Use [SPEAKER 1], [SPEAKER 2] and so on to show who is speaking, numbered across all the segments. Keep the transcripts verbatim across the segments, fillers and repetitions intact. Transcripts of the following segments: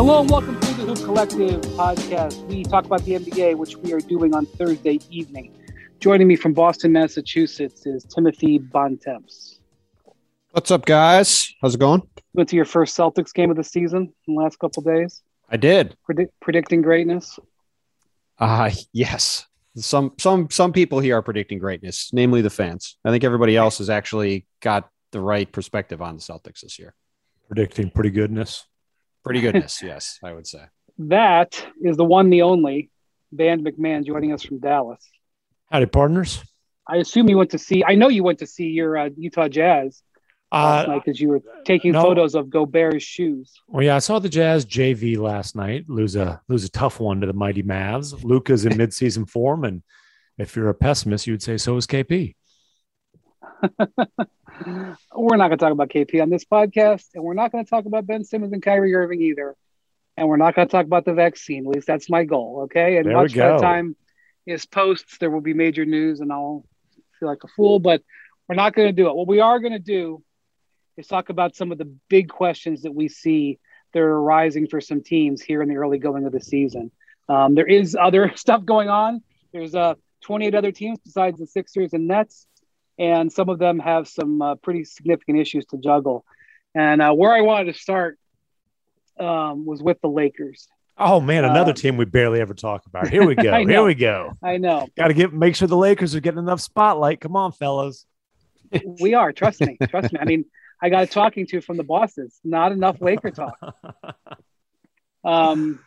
[SPEAKER 1] Hello and welcome to the Hoop Collective podcast. We talk about the N B A, which we are doing on Thursday evening. Joining me from Boston, Massachusetts is Timothy Bontemps.
[SPEAKER 2] What's up, guys? How's it going?
[SPEAKER 1] Went to your first Celtics game of the season in the last couple of days.
[SPEAKER 2] I did.
[SPEAKER 1] Predict, predicting greatness?
[SPEAKER 2] Uh, yes. Some some some people here are predicting greatness, namely the fans. I think everybody else has actually got the right perspective on the Celtics this year.
[SPEAKER 3] Predicting pretty goodness.
[SPEAKER 2] Pretty goodness, yes, I would say.
[SPEAKER 1] That is the one, the only, Band McMahon joining us from Dallas.
[SPEAKER 3] Howdy, partners.
[SPEAKER 1] I assume you went to see, I know you went to see your uh, Utah Jazz last
[SPEAKER 3] Uh,
[SPEAKER 1] night because you were taking
[SPEAKER 3] no.
[SPEAKER 1] photos of Gobert's shoes.
[SPEAKER 3] well, yeah, I saw the Jazz J V last night lose a lose a tough one to the mighty Mavs. Luka's in midseason form, and if you're a pessimist, you would say so is K P.
[SPEAKER 1] We're not going to talk about K P on this podcast, and we're not going to talk about Ben Simmons and Kyrie Irving either. And we're not going to talk about the vaccine. At least that's my goal, okay? And
[SPEAKER 3] There
[SPEAKER 1] much
[SPEAKER 3] we
[SPEAKER 1] by the
[SPEAKER 3] go.
[SPEAKER 1] time is posts, there will be major news, and I'll feel like a fool. But we're not going to do it. What we are going to do is talk about some of the big questions that we see that are arising for some teams here in the early going of the season. Um, there is other stuff going on. There's uh, twenty-eight other teams besides the Sixers and Nets. And some of them have some uh, pretty significant issues to juggle. And uh, where I wanted to start um, was with the Lakers.
[SPEAKER 3] Oh man, another
[SPEAKER 1] Uh,
[SPEAKER 3] team we barely ever talk about. Here we go.
[SPEAKER 1] I know.
[SPEAKER 3] Here we go.
[SPEAKER 1] I know.
[SPEAKER 3] Got to get make sure the Lakers are getting enough spotlight. Come on, fellas.
[SPEAKER 1] We are. Trust me. Trust me. I mean, I got a talking to from the bosses. Not enough Laker talk. Um.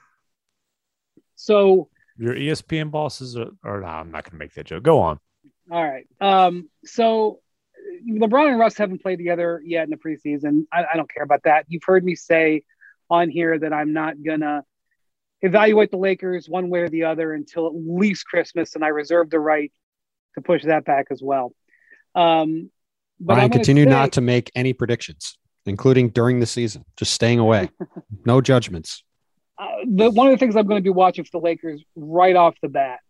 [SPEAKER 1] So,
[SPEAKER 3] Your E S P N bosses are, or no, I'm not going to make that joke. Go on.
[SPEAKER 1] all right. Um. So, LeBron and Russ haven't played together yet in the preseason. I, I don't care about that. You've heard me say on here that I'm not going to evaluate the Lakers one way or the other until at least Christmas, and I reserve the right to push that back as well. Um, but
[SPEAKER 2] Ryan,
[SPEAKER 1] I'm gonna
[SPEAKER 2] continue
[SPEAKER 1] say-
[SPEAKER 2] not to make any predictions, including during the season. Just staying away. No judgments.
[SPEAKER 1] Uh, the, one of the things I'm going to be watching for the Lakers right off the bat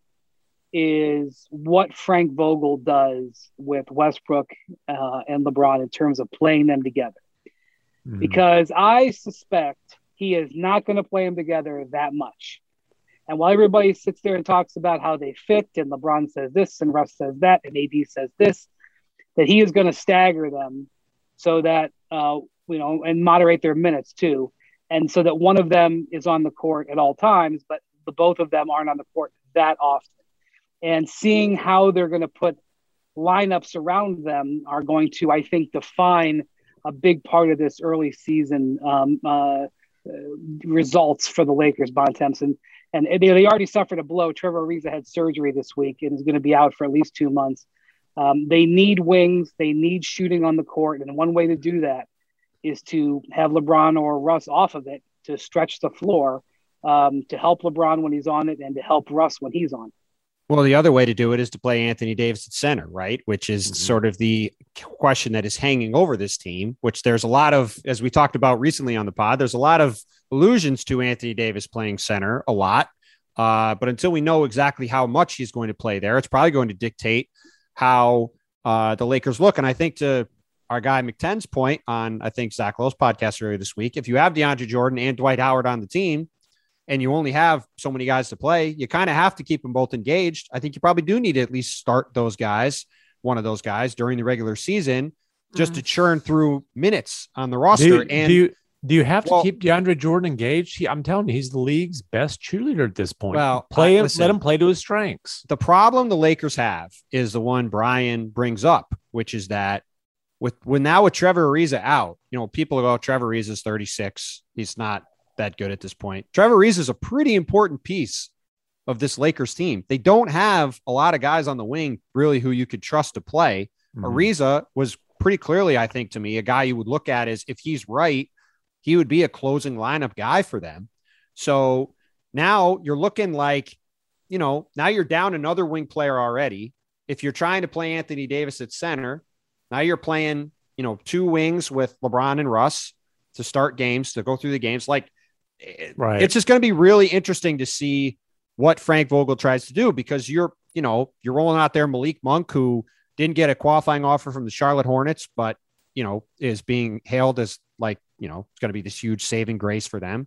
[SPEAKER 1] is what Frank Vogel does with Westbrook uh, and LeBron in terms of playing them together.
[SPEAKER 3] Mhm.
[SPEAKER 1] Because I suspect he is not going to play them together that much. And while everybody sits there and talks about how they fit, and LeBron says this, and Russ says that, and A D says this, that he is going to stagger them so that, uh, you know, and moderate their minutes too. And so that one of them is on the court at all times, but the both of them aren't on the court that often. And seeing how they're going to put lineups around them are going to, I think, define a big part of this early season um, uh, uh, results for the Lakers, Bontemps. And, and they, they already suffered a blow. Trevor Ariza had surgery this week and is going to be out for at least two months. Um, they need wings. They need shooting on the court. And one way to do that is to have LeBron or Russ off of it to stretch the floor, um, to help LeBron when he's on it and to help Russ when he's on it.
[SPEAKER 2] Well, the other way to do it is to play Anthony Davis at center, right? Which is
[SPEAKER 3] Mhm.
[SPEAKER 2] sort of the question that is hanging over this team, which there's a lot of, as we talked about recently on the pod, there's a lot of allusions to Anthony Davis playing center a lot. Uh, but until we know exactly how much he's going to play there, it's probably going to dictate how uh, the Lakers look. And I think to our guy McTen's point on, I think, Zach Lowe's podcast earlier this week, if you have DeAndre Jordan and Dwight Howard on the team, and you only have so many guys to play, you kind of have to keep them both engaged. I think you probably do need to at least start those guys, one of those guys during the regular season, just to churn through minutes on the roster.
[SPEAKER 3] Do you,
[SPEAKER 2] and
[SPEAKER 3] do you do you have to
[SPEAKER 2] well-
[SPEAKER 3] keep DeAndre Jordan engaged? He, I'm telling you, he's the league's best cheerleader at this point.
[SPEAKER 2] Well,
[SPEAKER 3] play
[SPEAKER 2] I-
[SPEAKER 3] him,
[SPEAKER 2] listen.
[SPEAKER 3] let him play to his strengths.
[SPEAKER 2] the problem the Lakers have is the one Brian brings up, which is that with when now with Trevor Ariza out, you know, people go, Trevor Ariza is thirty-six. He's not that good at this point. Trevor Ariza is a pretty important piece of this Lakers team. They don't have a lot of guys on the wing really who you could trust to play.
[SPEAKER 3] Mhm.
[SPEAKER 2] Ariza was pretty clearly, I think, to me, a guy you would look at as if he's right, he would be a closing lineup guy for them. So now you're looking like, you know, now you're down another wing player already. If you're trying to play Anthony Davis at center, now you're playing, you know, two wings with LeBron and Russ to start games, to go through the games. Like,
[SPEAKER 3] Right.
[SPEAKER 2] it's just going to be really interesting to see what Frank Vogel tries to do, because you're, you know, you're rolling out there Malik Monk, who didn't get a qualifying offer from the Charlotte Hornets, but, you know, is being hailed as like, you know, it's going to be this huge saving grace for them.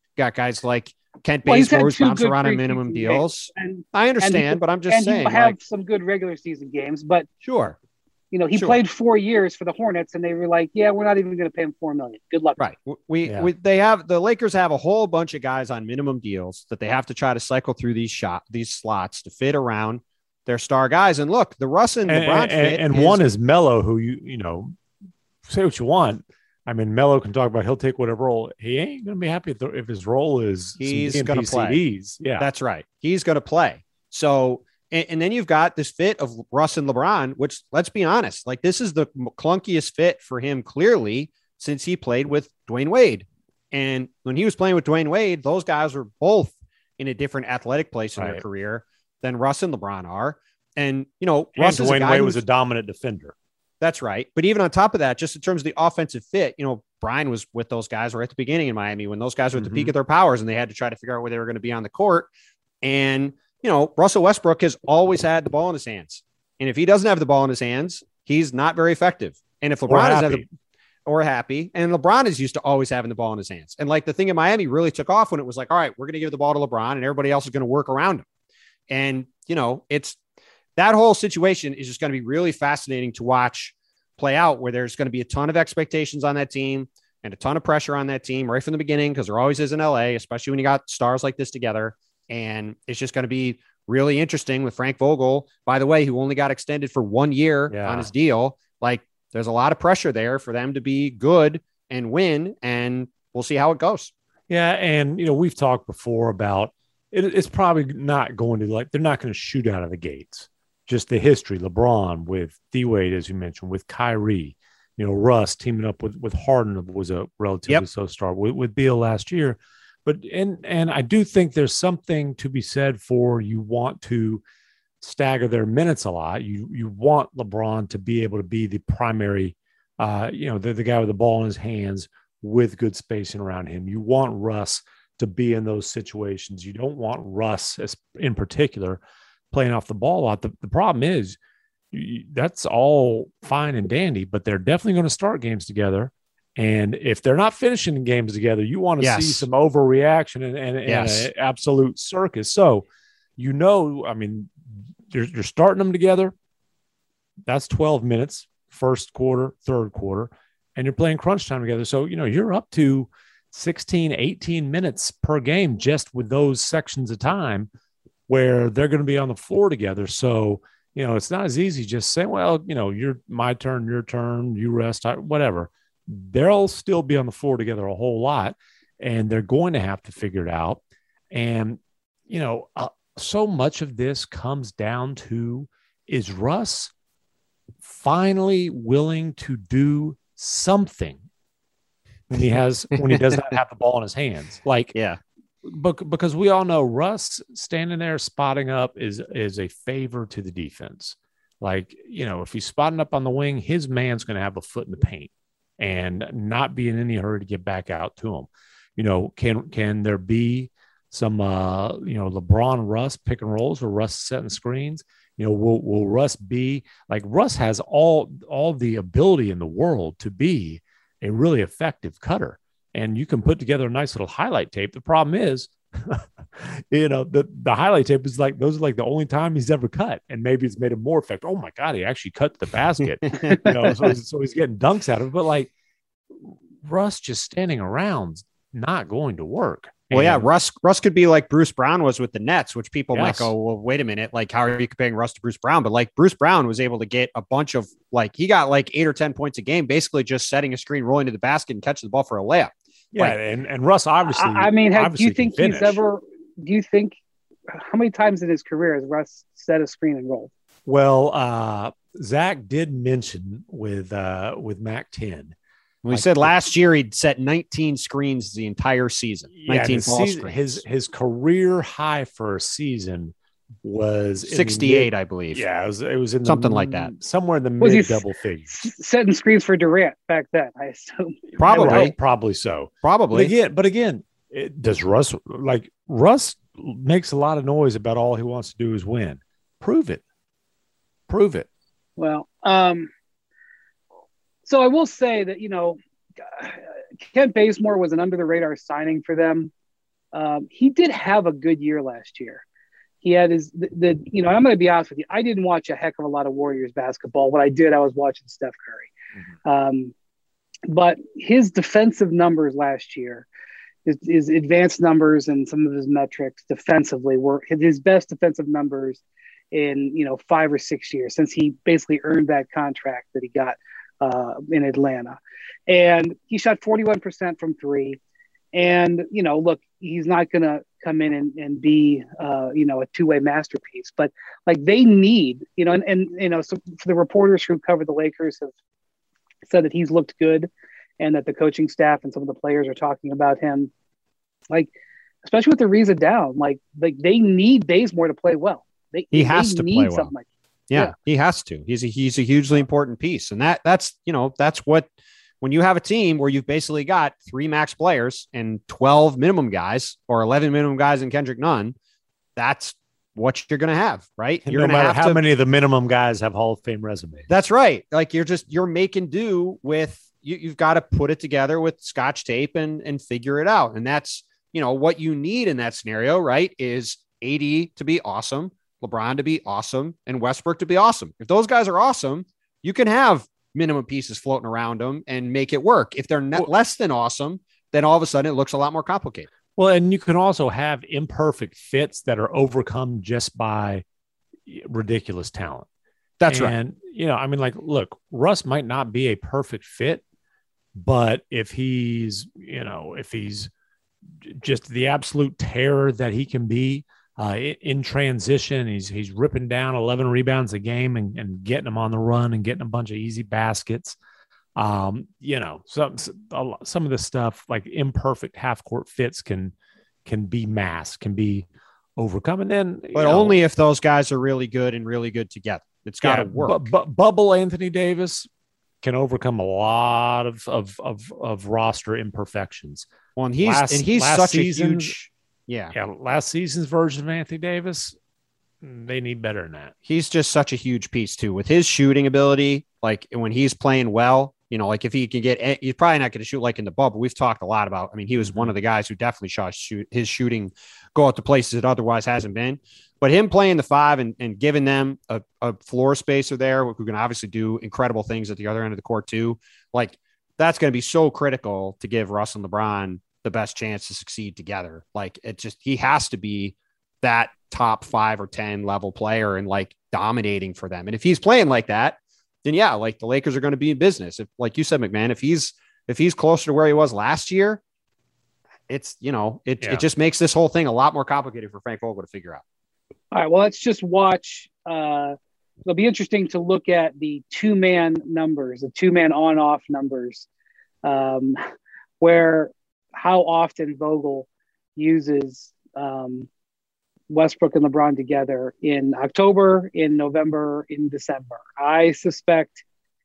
[SPEAKER 2] got guys like Kent
[SPEAKER 1] Well, he's had
[SPEAKER 2] Bazemore who's
[SPEAKER 1] two
[SPEAKER 2] bouncing
[SPEAKER 1] good
[SPEAKER 2] around on
[SPEAKER 1] preseason
[SPEAKER 2] minimum
[SPEAKER 1] games,
[SPEAKER 2] deals.
[SPEAKER 1] and
[SPEAKER 2] I
[SPEAKER 1] and
[SPEAKER 2] understand,
[SPEAKER 1] he-
[SPEAKER 2] but I'm just
[SPEAKER 1] and
[SPEAKER 2] saying,
[SPEAKER 1] he'll have
[SPEAKER 2] like,
[SPEAKER 1] some good regular season games. But
[SPEAKER 2] sure,
[SPEAKER 1] you know, he
[SPEAKER 2] Sure.
[SPEAKER 1] played four years for the Hornets, and they were like, "Yeah, we're not even going to pay him four million. Good luck."
[SPEAKER 2] right. We,
[SPEAKER 3] Yeah.
[SPEAKER 2] we they have the Lakers have a whole bunch of guys on minimum deals that they have to try to cycle through these shot these slots to fit around their star guys. And look, the Russ and
[SPEAKER 3] And,
[SPEAKER 2] LeBron
[SPEAKER 3] and,
[SPEAKER 2] fit
[SPEAKER 3] and
[SPEAKER 2] is-
[SPEAKER 3] one is Melo, who you you know say what you want. I mean, Melo can talk about he'll take whatever role. He ain't going to be happy if, the, if his role is
[SPEAKER 2] He's
[SPEAKER 3] some
[SPEAKER 2] gonna
[SPEAKER 3] D M P
[SPEAKER 2] play.
[SPEAKER 3] C Ds. Yeah,
[SPEAKER 2] That's right. He's going to play. So, and, and then you've got this fit of Russ and LeBron, which, let's be honest, like this is the clunkiest fit for him clearly since he played with Dwayne Wade. And when he was playing with Dwayne Wade, those guys were both in a different athletic place in
[SPEAKER 3] Right.
[SPEAKER 2] their career than Russ and LeBron are. And, you know,
[SPEAKER 3] and
[SPEAKER 2] Russ is a
[SPEAKER 3] Dwayne
[SPEAKER 2] guy
[SPEAKER 3] Wade was
[SPEAKER 2] who's-
[SPEAKER 3] a dominant defender.
[SPEAKER 2] That's right. But even on top of that, just in terms of the offensive fit, you know, Brian was with those guys right at the beginning in Miami when those guys were at the
[SPEAKER 3] Mhm.
[SPEAKER 2] peak of their powers and they had to try to figure out where they were going to be on the court. And, you know, Russell Westbrook has always had the ball in his hands. And if he doesn't have the ball in his hands, he's not very effective. And if
[SPEAKER 3] Or
[SPEAKER 2] LeBron doesn't have
[SPEAKER 3] happy.
[SPEAKER 2] the or happy, and LeBron is used to always having the ball in his hands. And like the thing in Miami really took off when it was like, all right, we're going to give the ball to LeBron and everybody else is going to work around him. And, you know, it's that whole situation is just going to be really fascinating to watch play out, where there's going to be a ton of expectations on that team and a ton of pressure on that team right from the beginning, because there always is in L A, especially when you got stars like this together. And it's just going to be really interesting with Frank Vogel, by the way, who only got extended for one year
[SPEAKER 3] Yeah.
[SPEAKER 2] on his deal. Like there's a lot of pressure there for them to be good and win, and we'll see how it goes.
[SPEAKER 3] Yeah, and you know we've talked before about it, it's probably not going to like they're not going to shoot out of the gates. Just the history, LeBron with D Wade, as you mentioned, with Kyrie, you know, Russ teaming up with with Harden was a relatively
[SPEAKER 2] Yep.
[SPEAKER 3] slow start with, with Beal last year. But and and I do think there's something to be said for you want to stagger their minutes a lot. You you want LeBron to be able to be the primary, uh, you know, the, the guy with the ball in his hands with good spacing around him. You want Russ to be in those situations. You don't want Russ as, in particular playing off the ball a lot. The, the problem is you, that's all fine and dandy, but they're definitely going to start games together. And if they're not finishing games together, you want to
[SPEAKER 2] Yes.
[SPEAKER 3] see some overreaction and, and,
[SPEAKER 2] Yes.
[SPEAKER 3] and an absolute circus. So, you know, I mean, you're, you're starting them together. That's twelve minutes, first quarter, third quarter, and you're playing crunch time together. So, you know, you're up to sixteen, eighteen minutes per game just with those sections of time where they're going to be on the floor together. So, you know, it's not as easy just saying, well, you know, you're my turn, your turn, you rest, I, whatever. They'll still be on the floor together a whole lot, and they're going to have to figure it out. And, you know, uh, so much of this comes down to, is Russ finally willing to do something when he has when he does not have the ball in his hands? Like,
[SPEAKER 2] Yeah.
[SPEAKER 3] bec- because we all know Russ standing there spotting up is is a favor to the defense. Like, you know, if he's spotting up on the wing, his man's going to have a foot in the paint and not be in any hurry to get back out to him. You know, can can there be some uh you know LeBron Russ pick and rolls where Russ is setting screens? You know, will will Russ be like Russ has all all the ability in the world to be a really effective cutter, and you can put together a nice little highlight tape. The problem is, you know, the the highlight tape is like those are like the only time he's ever cut, and maybe it's made him more effective. Oh my God, he actually cut the basket. You know, so he's, so he's getting dunks out of it. But like Russ just standing around's not going to work.
[SPEAKER 2] Well, yeah,
[SPEAKER 3] And-
[SPEAKER 2] Russ Russ could be like Bruce Brown was with the Nets, which people might
[SPEAKER 3] Yes.
[SPEAKER 2] go, well, wait a minute, like how are you comparing Russ to Bruce Brown? But like Bruce Brown was able to get a bunch of like he got like eight or ten points a game, basically just setting a screen, rolling to the basket, and catching the ball for a layup.
[SPEAKER 3] yeah,
[SPEAKER 2] like-
[SPEAKER 3] and, and Russ obviously.
[SPEAKER 1] I, I mean, have, do
[SPEAKER 3] obviously
[SPEAKER 1] you
[SPEAKER 3] can
[SPEAKER 1] think he's
[SPEAKER 3] finish.
[SPEAKER 1] ever? Do you think how many times in his career has Russ set a screen and rolled?
[SPEAKER 3] Well, uh, Zach did mention with uh, with Mac ten.
[SPEAKER 2] We
[SPEAKER 3] Like
[SPEAKER 2] said
[SPEAKER 3] the-
[SPEAKER 2] last year he'd set nineteen screens the entire season.
[SPEAKER 3] Yeah,
[SPEAKER 2] nineteen
[SPEAKER 3] his,
[SPEAKER 2] ball
[SPEAKER 3] season,
[SPEAKER 2] screens.
[SPEAKER 3] his his career high for a season was in the
[SPEAKER 2] sixty-eight,
[SPEAKER 3] mid-
[SPEAKER 2] I believe.
[SPEAKER 3] yeah, it was it was in the
[SPEAKER 2] Something like that.
[SPEAKER 3] m- somewhere in the
[SPEAKER 1] Was he
[SPEAKER 3] mid
[SPEAKER 1] s-
[SPEAKER 3] double figures.
[SPEAKER 1] S- Setting screens for Durant back then, I assume.
[SPEAKER 2] Probably.
[SPEAKER 3] I would hope probably so. But
[SPEAKER 2] Probably.
[SPEAKER 3] again, but again, it, does Russ like Russ makes a lot of noise about all he wants to do is win. Prove it. Prove it.
[SPEAKER 1] Well, um, so I will say that, you know, Kent Bazemore was an under the radar signing for them. um, he did have a good year last year. He had his the, the you know I'm going to be honest with you. I didn't watch a heck of a lot of Warriors basketball. What I did, I was watching Steph Curry. Mm-hmm. Um, but his defensive numbers last year, his, his advanced numbers and some of his metrics defensively were his best defensive numbers in you know five or six years since he basically earned that contract that he got uh, in Atlanta. And he shot forty-one percent from three. And, you know, look, he's not going to come in and, and be, uh, you know, a two-way masterpiece. But, like, they need, you know, and, and you know, so for the reporters who cover the Lakers have said that he's looked good and that the coaching staff and some of the players are talking about him. Like, especially with the Ariza down, like, like they need Bazemore to play well. They,
[SPEAKER 2] he has
[SPEAKER 1] they
[SPEAKER 2] to
[SPEAKER 1] need
[SPEAKER 2] play well.
[SPEAKER 1] Something like
[SPEAKER 2] yeah,
[SPEAKER 1] yeah,
[SPEAKER 2] he has to. He's a, he's a hugely important piece. And that that's, you know, that's what, when you have a team where you've basically got three max players and twelve minimum guys or eleven minimum guys in Kendrick Nunn, that's what you're going to have, right?
[SPEAKER 3] And
[SPEAKER 2] you're
[SPEAKER 3] no
[SPEAKER 2] going to
[SPEAKER 3] matter
[SPEAKER 2] have
[SPEAKER 3] how
[SPEAKER 2] to,
[SPEAKER 3] many of the minimum guys have Hall of Fame resumes.
[SPEAKER 2] That's right. Like you're just, you're making do with, you, you've got to put it together with Scotch tape and, and figure it out. And that's, you know, what you need in that scenario, right? Is A D to be awesome, LeBron to be awesome, and Westbrook to be awesome. If those guys are awesome, you can have minimum pieces floating around them and make it work. If they're not less than awesome, then all of a sudden it looks a lot more complicated.
[SPEAKER 3] Well, and you can also have imperfect fits that are overcome just by ridiculous talent.
[SPEAKER 2] That's
[SPEAKER 3] and,
[SPEAKER 2] right.
[SPEAKER 3] And, you know, I mean, like, look, Russ might not be a perfect fit, but if he's, you know, if he's just the absolute terror that he can be, Uh, in transition, he's he's ripping down eleven rebounds a game and, and getting them on the run and getting a bunch of easy baskets. Um, you know, some some of the stuff like imperfect half court fits can can be masked, can be overcome, and then
[SPEAKER 2] but
[SPEAKER 3] know,
[SPEAKER 2] only if those guys are really good and really good together. It's got to
[SPEAKER 3] yeah,
[SPEAKER 2] work.
[SPEAKER 3] Bu- bu- bubble Anthony Davis can overcome a lot of of of, of roster imperfections.
[SPEAKER 2] Well, and he's
[SPEAKER 3] last,
[SPEAKER 2] and he's such
[SPEAKER 3] season,
[SPEAKER 2] a huge. Yeah.
[SPEAKER 3] Yeah. Last season's version of Anthony Davis, they need better than that.
[SPEAKER 2] He's just such a huge piece too with his shooting ability. Like when he's playing well, you know, like if he can get, he's probably not going to shoot like in the bubble. We've talked a lot about, I mean, he was one of the guys who definitely shot shoot his shooting, go out to places it otherwise hasn't been, but him playing the five and, and giving them a, a floor spacer there, who can obviously do incredible things at the other end of the court too. Like that's going to be so critical to give Russ and LeBron the best chance to succeed together. Like it just, he has to be that top five or ten level player and like dominating for them. And if he's playing like that, then yeah, like the Lakers are going to be in business. If, like you said, McMahon, if he's, if he's closer to where he was last year, it's, you know, it, yeah. it just makes this whole thing a lot more complicated for Frank Vogel to figure out.
[SPEAKER 1] All right. Well, let's just watch. Uh, it'll be interesting to look at the two man numbers, the two man on off numbers, um, where, how often Vogel uses um, Westbrook and LeBron together in October, in November, in December. I suspect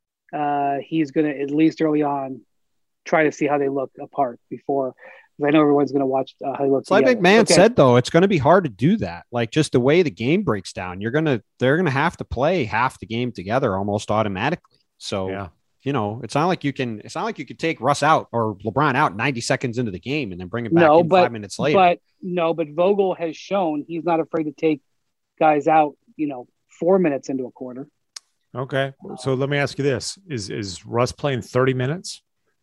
[SPEAKER 1] uh, he's going to, at least early on, try to see how they look apart before. I know everyone's going to watch uh, how they look
[SPEAKER 2] together. Like McMahon
[SPEAKER 1] okay.
[SPEAKER 2] said, though, it's going to be hard to do that. Like just the way the game breaks down, you're going to, they're going to have to play half the game together almost automatically. So, yeah. You know, it's not like you can, it's not like you could take Russ out or LeBron out ninety seconds into the game and then bring him back
[SPEAKER 1] no,
[SPEAKER 2] in
[SPEAKER 1] but,
[SPEAKER 2] five minutes later.
[SPEAKER 1] But no, but Vogel has shown he's not afraid to take guys out, you know, four minutes into a quarter.
[SPEAKER 3] Okay. So let me ask you this. Is, is Russ playing thirty minutes?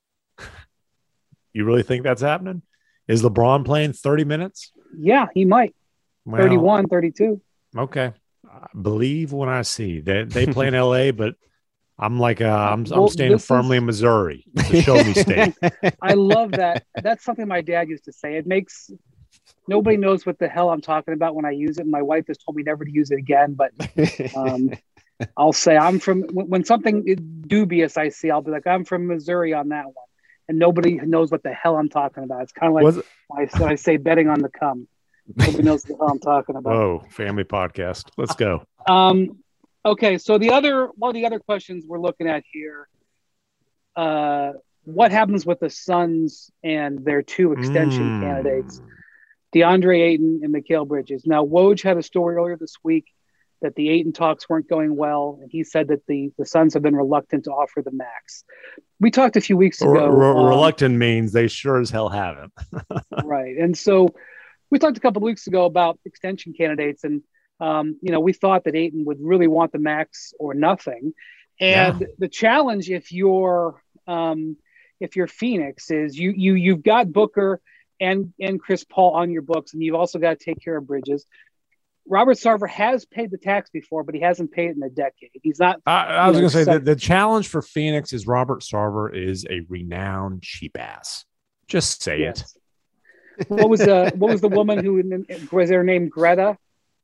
[SPEAKER 3] You really think that's happening? Is LeBron playing thirty minutes?
[SPEAKER 1] Yeah, he might.
[SPEAKER 3] Well,
[SPEAKER 1] thirty-one, thirty-two.
[SPEAKER 3] Okay. I believe when I see that they, they play in L A, but I'm like, uh, I'm,
[SPEAKER 1] well,
[SPEAKER 3] I'm standing firmly
[SPEAKER 1] is...
[SPEAKER 3] in Missouri. It's a show me state.
[SPEAKER 1] I love that. That's something my dad used to say. It makes nobody knows what the hell I'm talking about when I use it. My wife has told me never to use it again, but um, I'll say I'm from, when something is dubious I see, I'll be like, I'm from Missouri on that one. And nobody knows what the hell I'm talking about. It's kind of like when I, when I say betting on the come. Nobody knows what the hell I'm talking about.
[SPEAKER 3] Whoa, family podcast. Let's go.
[SPEAKER 1] Um, Okay, so the other one of the other questions we're looking at here, uh, what happens with the Suns and their two extension mm. candidates, DeAndre Ayton and Mikal Bridges? Now, Woj had a story earlier this week that the Ayton talks weren't going well, and he said that the, the Suns have been reluctant to offer the max. We talked a few weeks ago.
[SPEAKER 3] R- r-
[SPEAKER 1] um,
[SPEAKER 3] reluctant means they sure as hell haven't.
[SPEAKER 1] Right, and so we talked a couple of weeks ago about extension candidates, and um, you know, we thought that Ayton would really want the max or nothing. And yeah. the challenge, if you're um, if you're Phoenix, is you you you've got Booker and and Chris Paul on your books, and you've also got to take care of Bridges. Robert Sarver has paid the tax before, but he hasn't paid it in a decade. He's not.
[SPEAKER 3] I, I was going to say that the challenge for Phoenix is Robert Sarver is a renowned cheap ass. Just say yes.
[SPEAKER 1] it. What was the what was the woman who was her name Greta,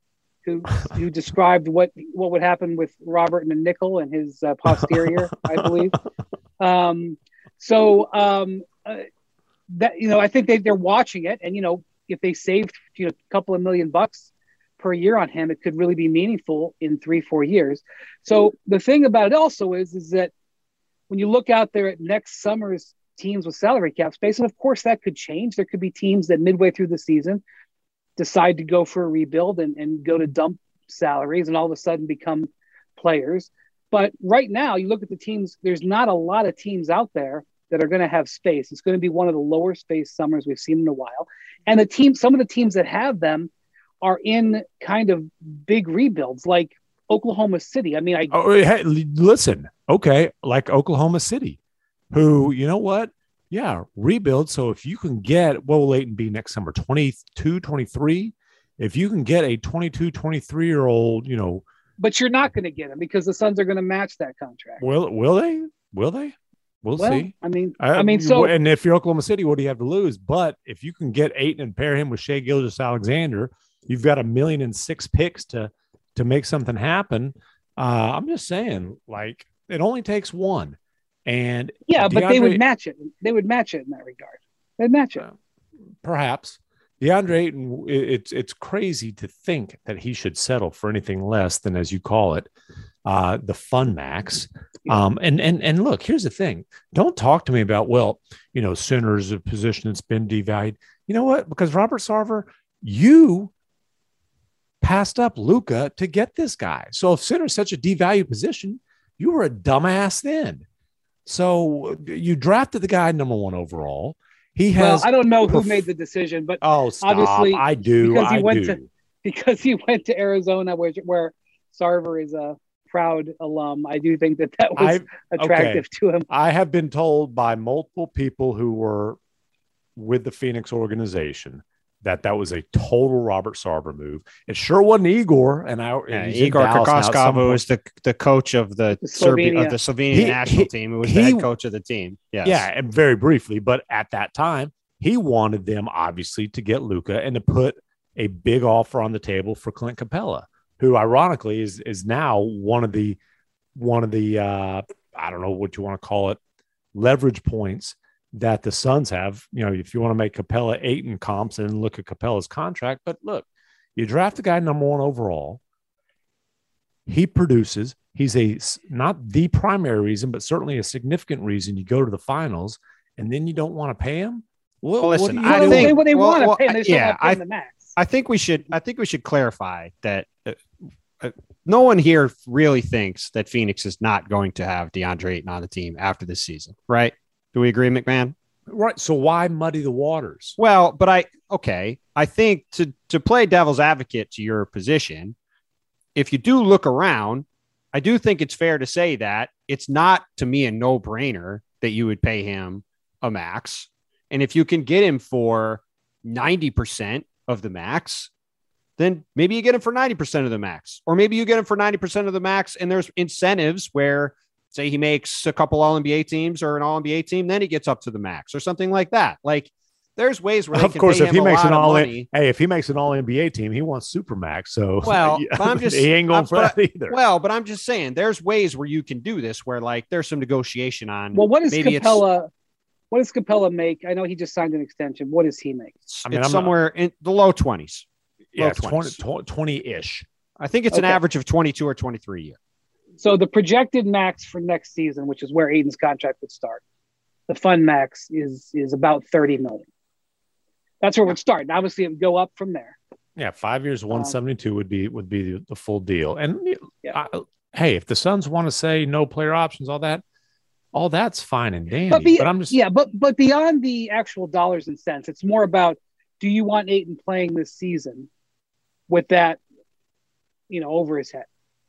[SPEAKER 1] who who described what what would happen with Robert and a nickel and his uh, posterior, I believe. Um, so um, uh, that you know, I think they they're watching it, and you know, if they saved you know a couple of million bucks per year on him, it could really be meaningful in three, four years. So the thing about it also is, is that when you look out there at next summer's teams with salary cap space, and of course that could change. There could be teams that midway through the season decide to go for a rebuild and, and go to dump salaries and all of a sudden become players. But right now you look at the teams, there's not a lot of teams out there that are going to have space. It's going to be one of the lower space summers we've seen in a while. And the team, some of the teams that have them are in kind of big rebuilds like Oklahoma City. I mean, I
[SPEAKER 3] oh, hey, listen, okay, like Oklahoma City, who, you know what? Yeah, rebuild. So if you can get, what will Ayton be next summer? twenty-two, twenty-three? If you can get a twenty-two, twenty-three-year-old, you know.
[SPEAKER 1] But you're not going to get him because the Suns are going to match that contract.
[SPEAKER 3] Will will they? Will they? We'll, well see.
[SPEAKER 1] I mean, I, I mean, so.
[SPEAKER 3] And if you're Oklahoma City, what do you have to lose? But if you can get Ayton and pair him with Shai Gilgeous-Alexander, you've got a million and six picks to to make something happen. Uh, I'm just saying, like, it only takes one. And
[SPEAKER 1] yeah, DeAndre, but they would match it. They would match it in that regard. They'd match it. Uh,
[SPEAKER 3] perhaps. DeAndre Ayton, it's it's crazy to think that he should settle for anything less than, as you call it, uh, the fun max. Um, and and and look, here's the thing. Don't talk to me about, well, you know, center is a position that's been devalued. You know what? Because Robert Sarver, you passed up Luka to get this guy. So if center is such a devalued position, you were a dumbass then. So you drafted the guy number one overall. He has.
[SPEAKER 1] Well, I don't know who made the decision, but
[SPEAKER 3] oh, stop. Obviously, I do.
[SPEAKER 1] Because he
[SPEAKER 3] I
[SPEAKER 1] went
[SPEAKER 3] do.
[SPEAKER 1] to because he went to Arizona, where where Sarver is a proud alum. I do think that that was I, attractive okay. to him.
[SPEAKER 3] I have been told by multiple people who were with the Phoenix organization that that was a total Robert Sarver move. It sure wasn't Igor. And I,
[SPEAKER 2] yeah, Igor Kokoskov, who was the, the coach of the, the Serbia, of the Slovenian he, national he, team, who was he, the head coach of the team. Yes.
[SPEAKER 3] Yeah, and very briefly, but at that time, he wanted them obviously to get Luka and to put a big offer on the table for Clint Capella, who ironically is is now one of the one of the uh, I don't know what you want to call it, leverage points that the Suns have. You know, if you want to make Capella Ayton comps and look at Capella's contract. But look, you draft a guy number one overall. He produces. He's a not the primary reason, but certainly a significant reason you go to the finals, and then you don't want to pay him.
[SPEAKER 2] Well, well listen,
[SPEAKER 1] I
[SPEAKER 2] think
[SPEAKER 1] they, they
[SPEAKER 2] well,
[SPEAKER 1] want to
[SPEAKER 2] well,
[SPEAKER 1] pay him. They still
[SPEAKER 2] yeah,
[SPEAKER 1] have to pay
[SPEAKER 2] I,
[SPEAKER 1] him the max.
[SPEAKER 2] I think we should. I think we should clarify that uh, uh, no one here really thinks that Phoenix is not going to have DeAndre Ayton on the team after this season, right? Do we agree, McMahon?
[SPEAKER 3] Right. So why muddy the waters?
[SPEAKER 2] Well, but I, okay. I think to, to play devil's advocate to your position, if you do look around, I do think it's fair to say that it's not, to me, a no brainer that you would pay him a max. And if you can get him for ninety percent of the max, then maybe you get him for ninety percent of the max, or maybe you get him for ninety percent of the max. And there's incentives where, say he makes a couple All N B A teams or an All N B A team, then he gets up to the max or something like that. Like there's ways where they
[SPEAKER 3] of
[SPEAKER 2] can
[SPEAKER 3] course,
[SPEAKER 2] pay
[SPEAKER 3] if
[SPEAKER 2] him
[SPEAKER 3] he
[SPEAKER 2] a
[SPEAKER 3] makes
[SPEAKER 2] lot
[SPEAKER 3] an all
[SPEAKER 2] of
[SPEAKER 3] in,
[SPEAKER 2] money.
[SPEAKER 3] Hey, if he makes an All N B A team, he wants supermax. So
[SPEAKER 2] well, but I'm just
[SPEAKER 3] he ain't going
[SPEAKER 2] I'm,
[SPEAKER 3] for that either.
[SPEAKER 2] Well, but I'm just saying there's ways where you can do this where like there's some negotiation on.
[SPEAKER 1] Well, what does
[SPEAKER 2] maybe
[SPEAKER 1] Capella? What does Capella make? I know he just signed an extension. What does he make?
[SPEAKER 2] It's, I mean, it's somewhere not, in the low twenties.
[SPEAKER 3] Yeah, twenty-ish.
[SPEAKER 2] I think it's okay. An average of twenty-two or twenty-three a year.
[SPEAKER 1] So the projected max for next season, which is where Ayton's contract would start, the fund max is is about thirty million. That's where it would start. And obviously, it would go up from there.
[SPEAKER 3] Yeah, five years, one seventy-two um, would be would be the, the full deal. And
[SPEAKER 1] yeah.
[SPEAKER 3] I, hey, if the Suns want to say no player options, all that, all that's fine and dandy.
[SPEAKER 1] But, be,
[SPEAKER 3] but I'm just
[SPEAKER 1] yeah, but but beyond the actual dollars and cents, it's more about do you want Ayton playing this season with that, you know, over his head?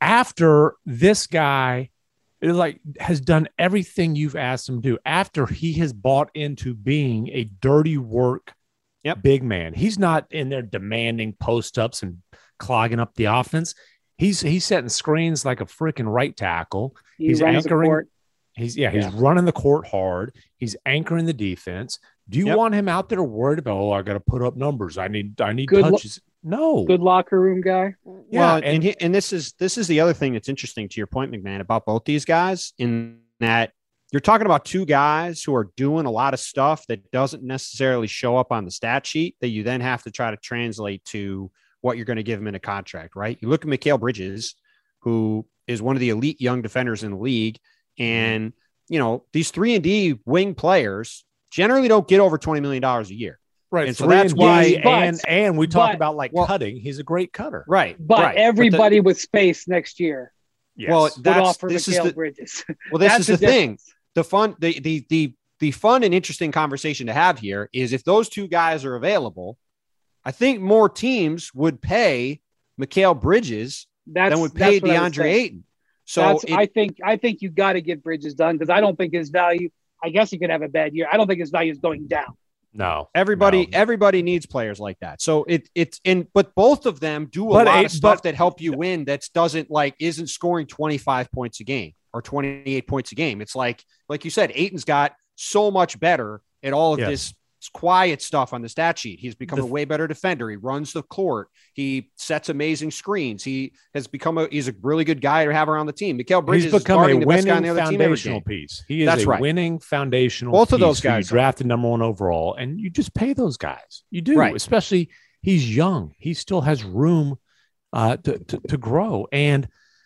[SPEAKER 3] After this guy is like has done everything you've asked him to do, after he has bought into being a dirty work
[SPEAKER 2] yep.
[SPEAKER 3] big man, he's not in there demanding post ups and clogging up the offense. He's he's setting screens like a freaking right tackle.
[SPEAKER 1] He
[SPEAKER 3] he's anchoring. He's yeah, he's
[SPEAKER 1] yeah.
[SPEAKER 3] running the court hard. He's anchoring the defense. Do you
[SPEAKER 2] yep.
[SPEAKER 3] want him out there worried about, oh, I got to put up numbers. I need I need
[SPEAKER 1] Good
[SPEAKER 3] touches. Lo- no.
[SPEAKER 1] Good locker room guy.
[SPEAKER 2] Yeah, well, and and, he, and this is this is the other thing that's interesting to your point, McMahon, about both these guys, in that you're talking about two guys who are doing a lot of stuff that doesn't necessarily show up on the stat sheet that you then have to try to translate to what you're going to give him in a contract, right? You look at Mikal Bridges, who is one of the elite young defenders in the league. And, you know, these three and D wing players generally don't get over twenty million dollars a year.
[SPEAKER 3] Right.
[SPEAKER 2] And so that's why,
[SPEAKER 3] but, and, and we talk
[SPEAKER 1] but,
[SPEAKER 3] about like
[SPEAKER 2] well,
[SPEAKER 3] cutting. He's a great cutter.
[SPEAKER 2] Right.
[SPEAKER 1] But
[SPEAKER 2] right.
[SPEAKER 1] everybody
[SPEAKER 2] but the,
[SPEAKER 1] with space next year.
[SPEAKER 3] Yes.
[SPEAKER 2] Well,
[SPEAKER 1] would
[SPEAKER 2] that's,
[SPEAKER 1] offer
[SPEAKER 2] this
[SPEAKER 1] Mikal
[SPEAKER 2] is the,
[SPEAKER 1] Bridges.
[SPEAKER 2] Well, this is the,
[SPEAKER 1] the
[SPEAKER 2] thing. The fun, the, the, the, the fun and interesting conversation to have here is if those two guys are available, I think more teams would pay Mikal Bridges
[SPEAKER 1] that's,
[SPEAKER 2] than would pay
[SPEAKER 1] that's
[SPEAKER 2] DeAndre Ayton. So
[SPEAKER 1] it, I think I think you got to get Bridges done because I don't think his value. I guess he could have a bad year. I don't think his value is going down.
[SPEAKER 3] No,
[SPEAKER 2] everybody
[SPEAKER 3] no.
[SPEAKER 2] everybody needs players like that. So it it's in, but both of them do a
[SPEAKER 3] but
[SPEAKER 2] lot
[SPEAKER 3] it,
[SPEAKER 2] of stuff
[SPEAKER 3] but,
[SPEAKER 2] that help you win. That doesn't like isn't scoring twenty-five points a game or twenty-eight points a game. It's like like you said, Ayton's got so much better at all of
[SPEAKER 3] yes.
[SPEAKER 2] this quiet stuff on the stat sheet. He's become
[SPEAKER 3] the,
[SPEAKER 2] a way better defender. He runs the court. He sets amazing screens. He has become a, he's a really good guy to have around the team. Mikal Bridges
[SPEAKER 3] he's become
[SPEAKER 2] is
[SPEAKER 3] a
[SPEAKER 2] the best guy on
[SPEAKER 3] winning
[SPEAKER 2] the other team
[SPEAKER 3] foundational piece. He is
[SPEAKER 2] That's
[SPEAKER 3] a
[SPEAKER 2] right.
[SPEAKER 3] winning foundational
[SPEAKER 2] Both
[SPEAKER 3] piece
[SPEAKER 2] of those guys
[SPEAKER 3] you drafted number one overall, and you just pay those guys. You do,
[SPEAKER 2] right.
[SPEAKER 3] especially he's young. He still has room uh, to, to, to grow. And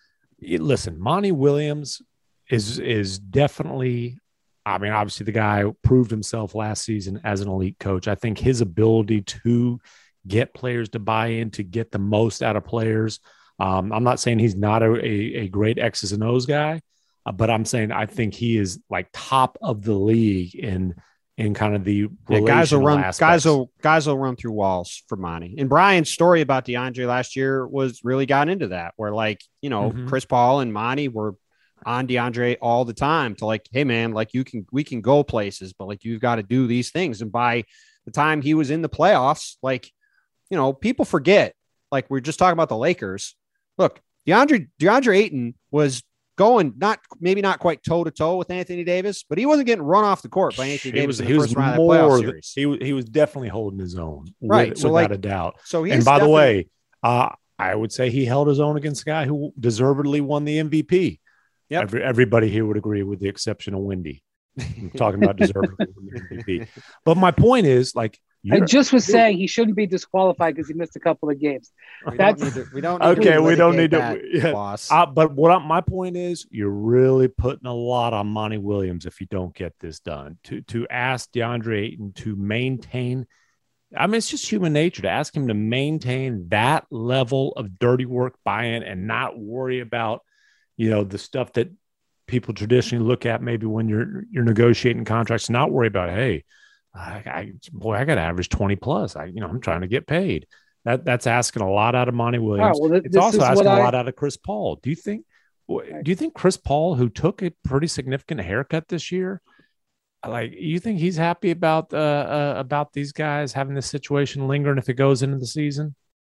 [SPEAKER 3] listen, Monty Williams is, is definitely, I mean, obviously the guy proved himself last season as an elite coach. I think his ability to get players to buy in, to get the most out of players. Um, I'm not saying he's not a, a, a great X's and O's guy, uh, but I'm saying I think he is like top of the league in in kind of the
[SPEAKER 2] yeah, guys will run
[SPEAKER 3] aspects.
[SPEAKER 2] guys will guys will run through walls for Monty. And Brian's story about DeAndre last year was really got into that, where like you know
[SPEAKER 3] mm-hmm.
[SPEAKER 2] Chris Paul and Monty were on DeAndre all the time to like, hey man, like you can, we can go places, but like, you've got to do these things. And by the time he was in the playoffs, like, you know, people forget, like we're just talking about the Lakers. Look, DeAndre, DeAndre Ayton was going not, maybe not quite toe to toe with Anthony Davis, but he wasn't getting run off the court by Anthony Davis.
[SPEAKER 3] Was,
[SPEAKER 2] in the
[SPEAKER 3] he
[SPEAKER 2] first
[SPEAKER 3] was
[SPEAKER 2] round
[SPEAKER 3] more,
[SPEAKER 2] of the playoff series.
[SPEAKER 3] He was, he was definitely holding his own.
[SPEAKER 2] Right.
[SPEAKER 3] With,
[SPEAKER 2] so
[SPEAKER 3] without
[SPEAKER 2] like,
[SPEAKER 3] a doubt.
[SPEAKER 2] So he
[SPEAKER 3] and by the
[SPEAKER 2] definitely-
[SPEAKER 3] way, uh, I would say he held his own against a guy who deservedly won the M V P. Yep. Every, everybody here would agree, with the exception of Wendy. I'm talking about deservedly winning the M V P. But my point is, like,
[SPEAKER 1] I just was saying he shouldn't be disqualified because he missed a couple of games.
[SPEAKER 2] We
[SPEAKER 1] That's
[SPEAKER 2] don't need to, we don't need
[SPEAKER 3] okay.
[SPEAKER 2] to
[SPEAKER 3] We don't need to,
[SPEAKER 2] that,
[SPEAKER 3] yeah.
[SPEAKER 2] boss.
[SPEAKER 3] Uh, but what I, my point is, you're really putting a lot on Monty Williams if you don't get this done. To to ask DeAndre Ayton to maintain. I mean, it's just human nature to ask him to maintain that level of dirty work buy-in and not worry about, you know, the stuff that people traditionally look at maybe when you're you're negotiating contracts. Not worry about, hey, I, I boy, I got to average twenty plus. I, you know, I'm trying to get paid. That that's asking a lot out of Monty Williams.
[SPEAKER 1] Right, well, th-
[SPEAKER 3] it's also asking
[SPEAKER 1] I...
[SPEAKER 3] a lot out of Chris Paul. Do you think? Do you think Chris Paul, who took a pretty significant haircut this year, like, you think he's happy about uh, uh, about these guys having this situation lingering if it goes into the season?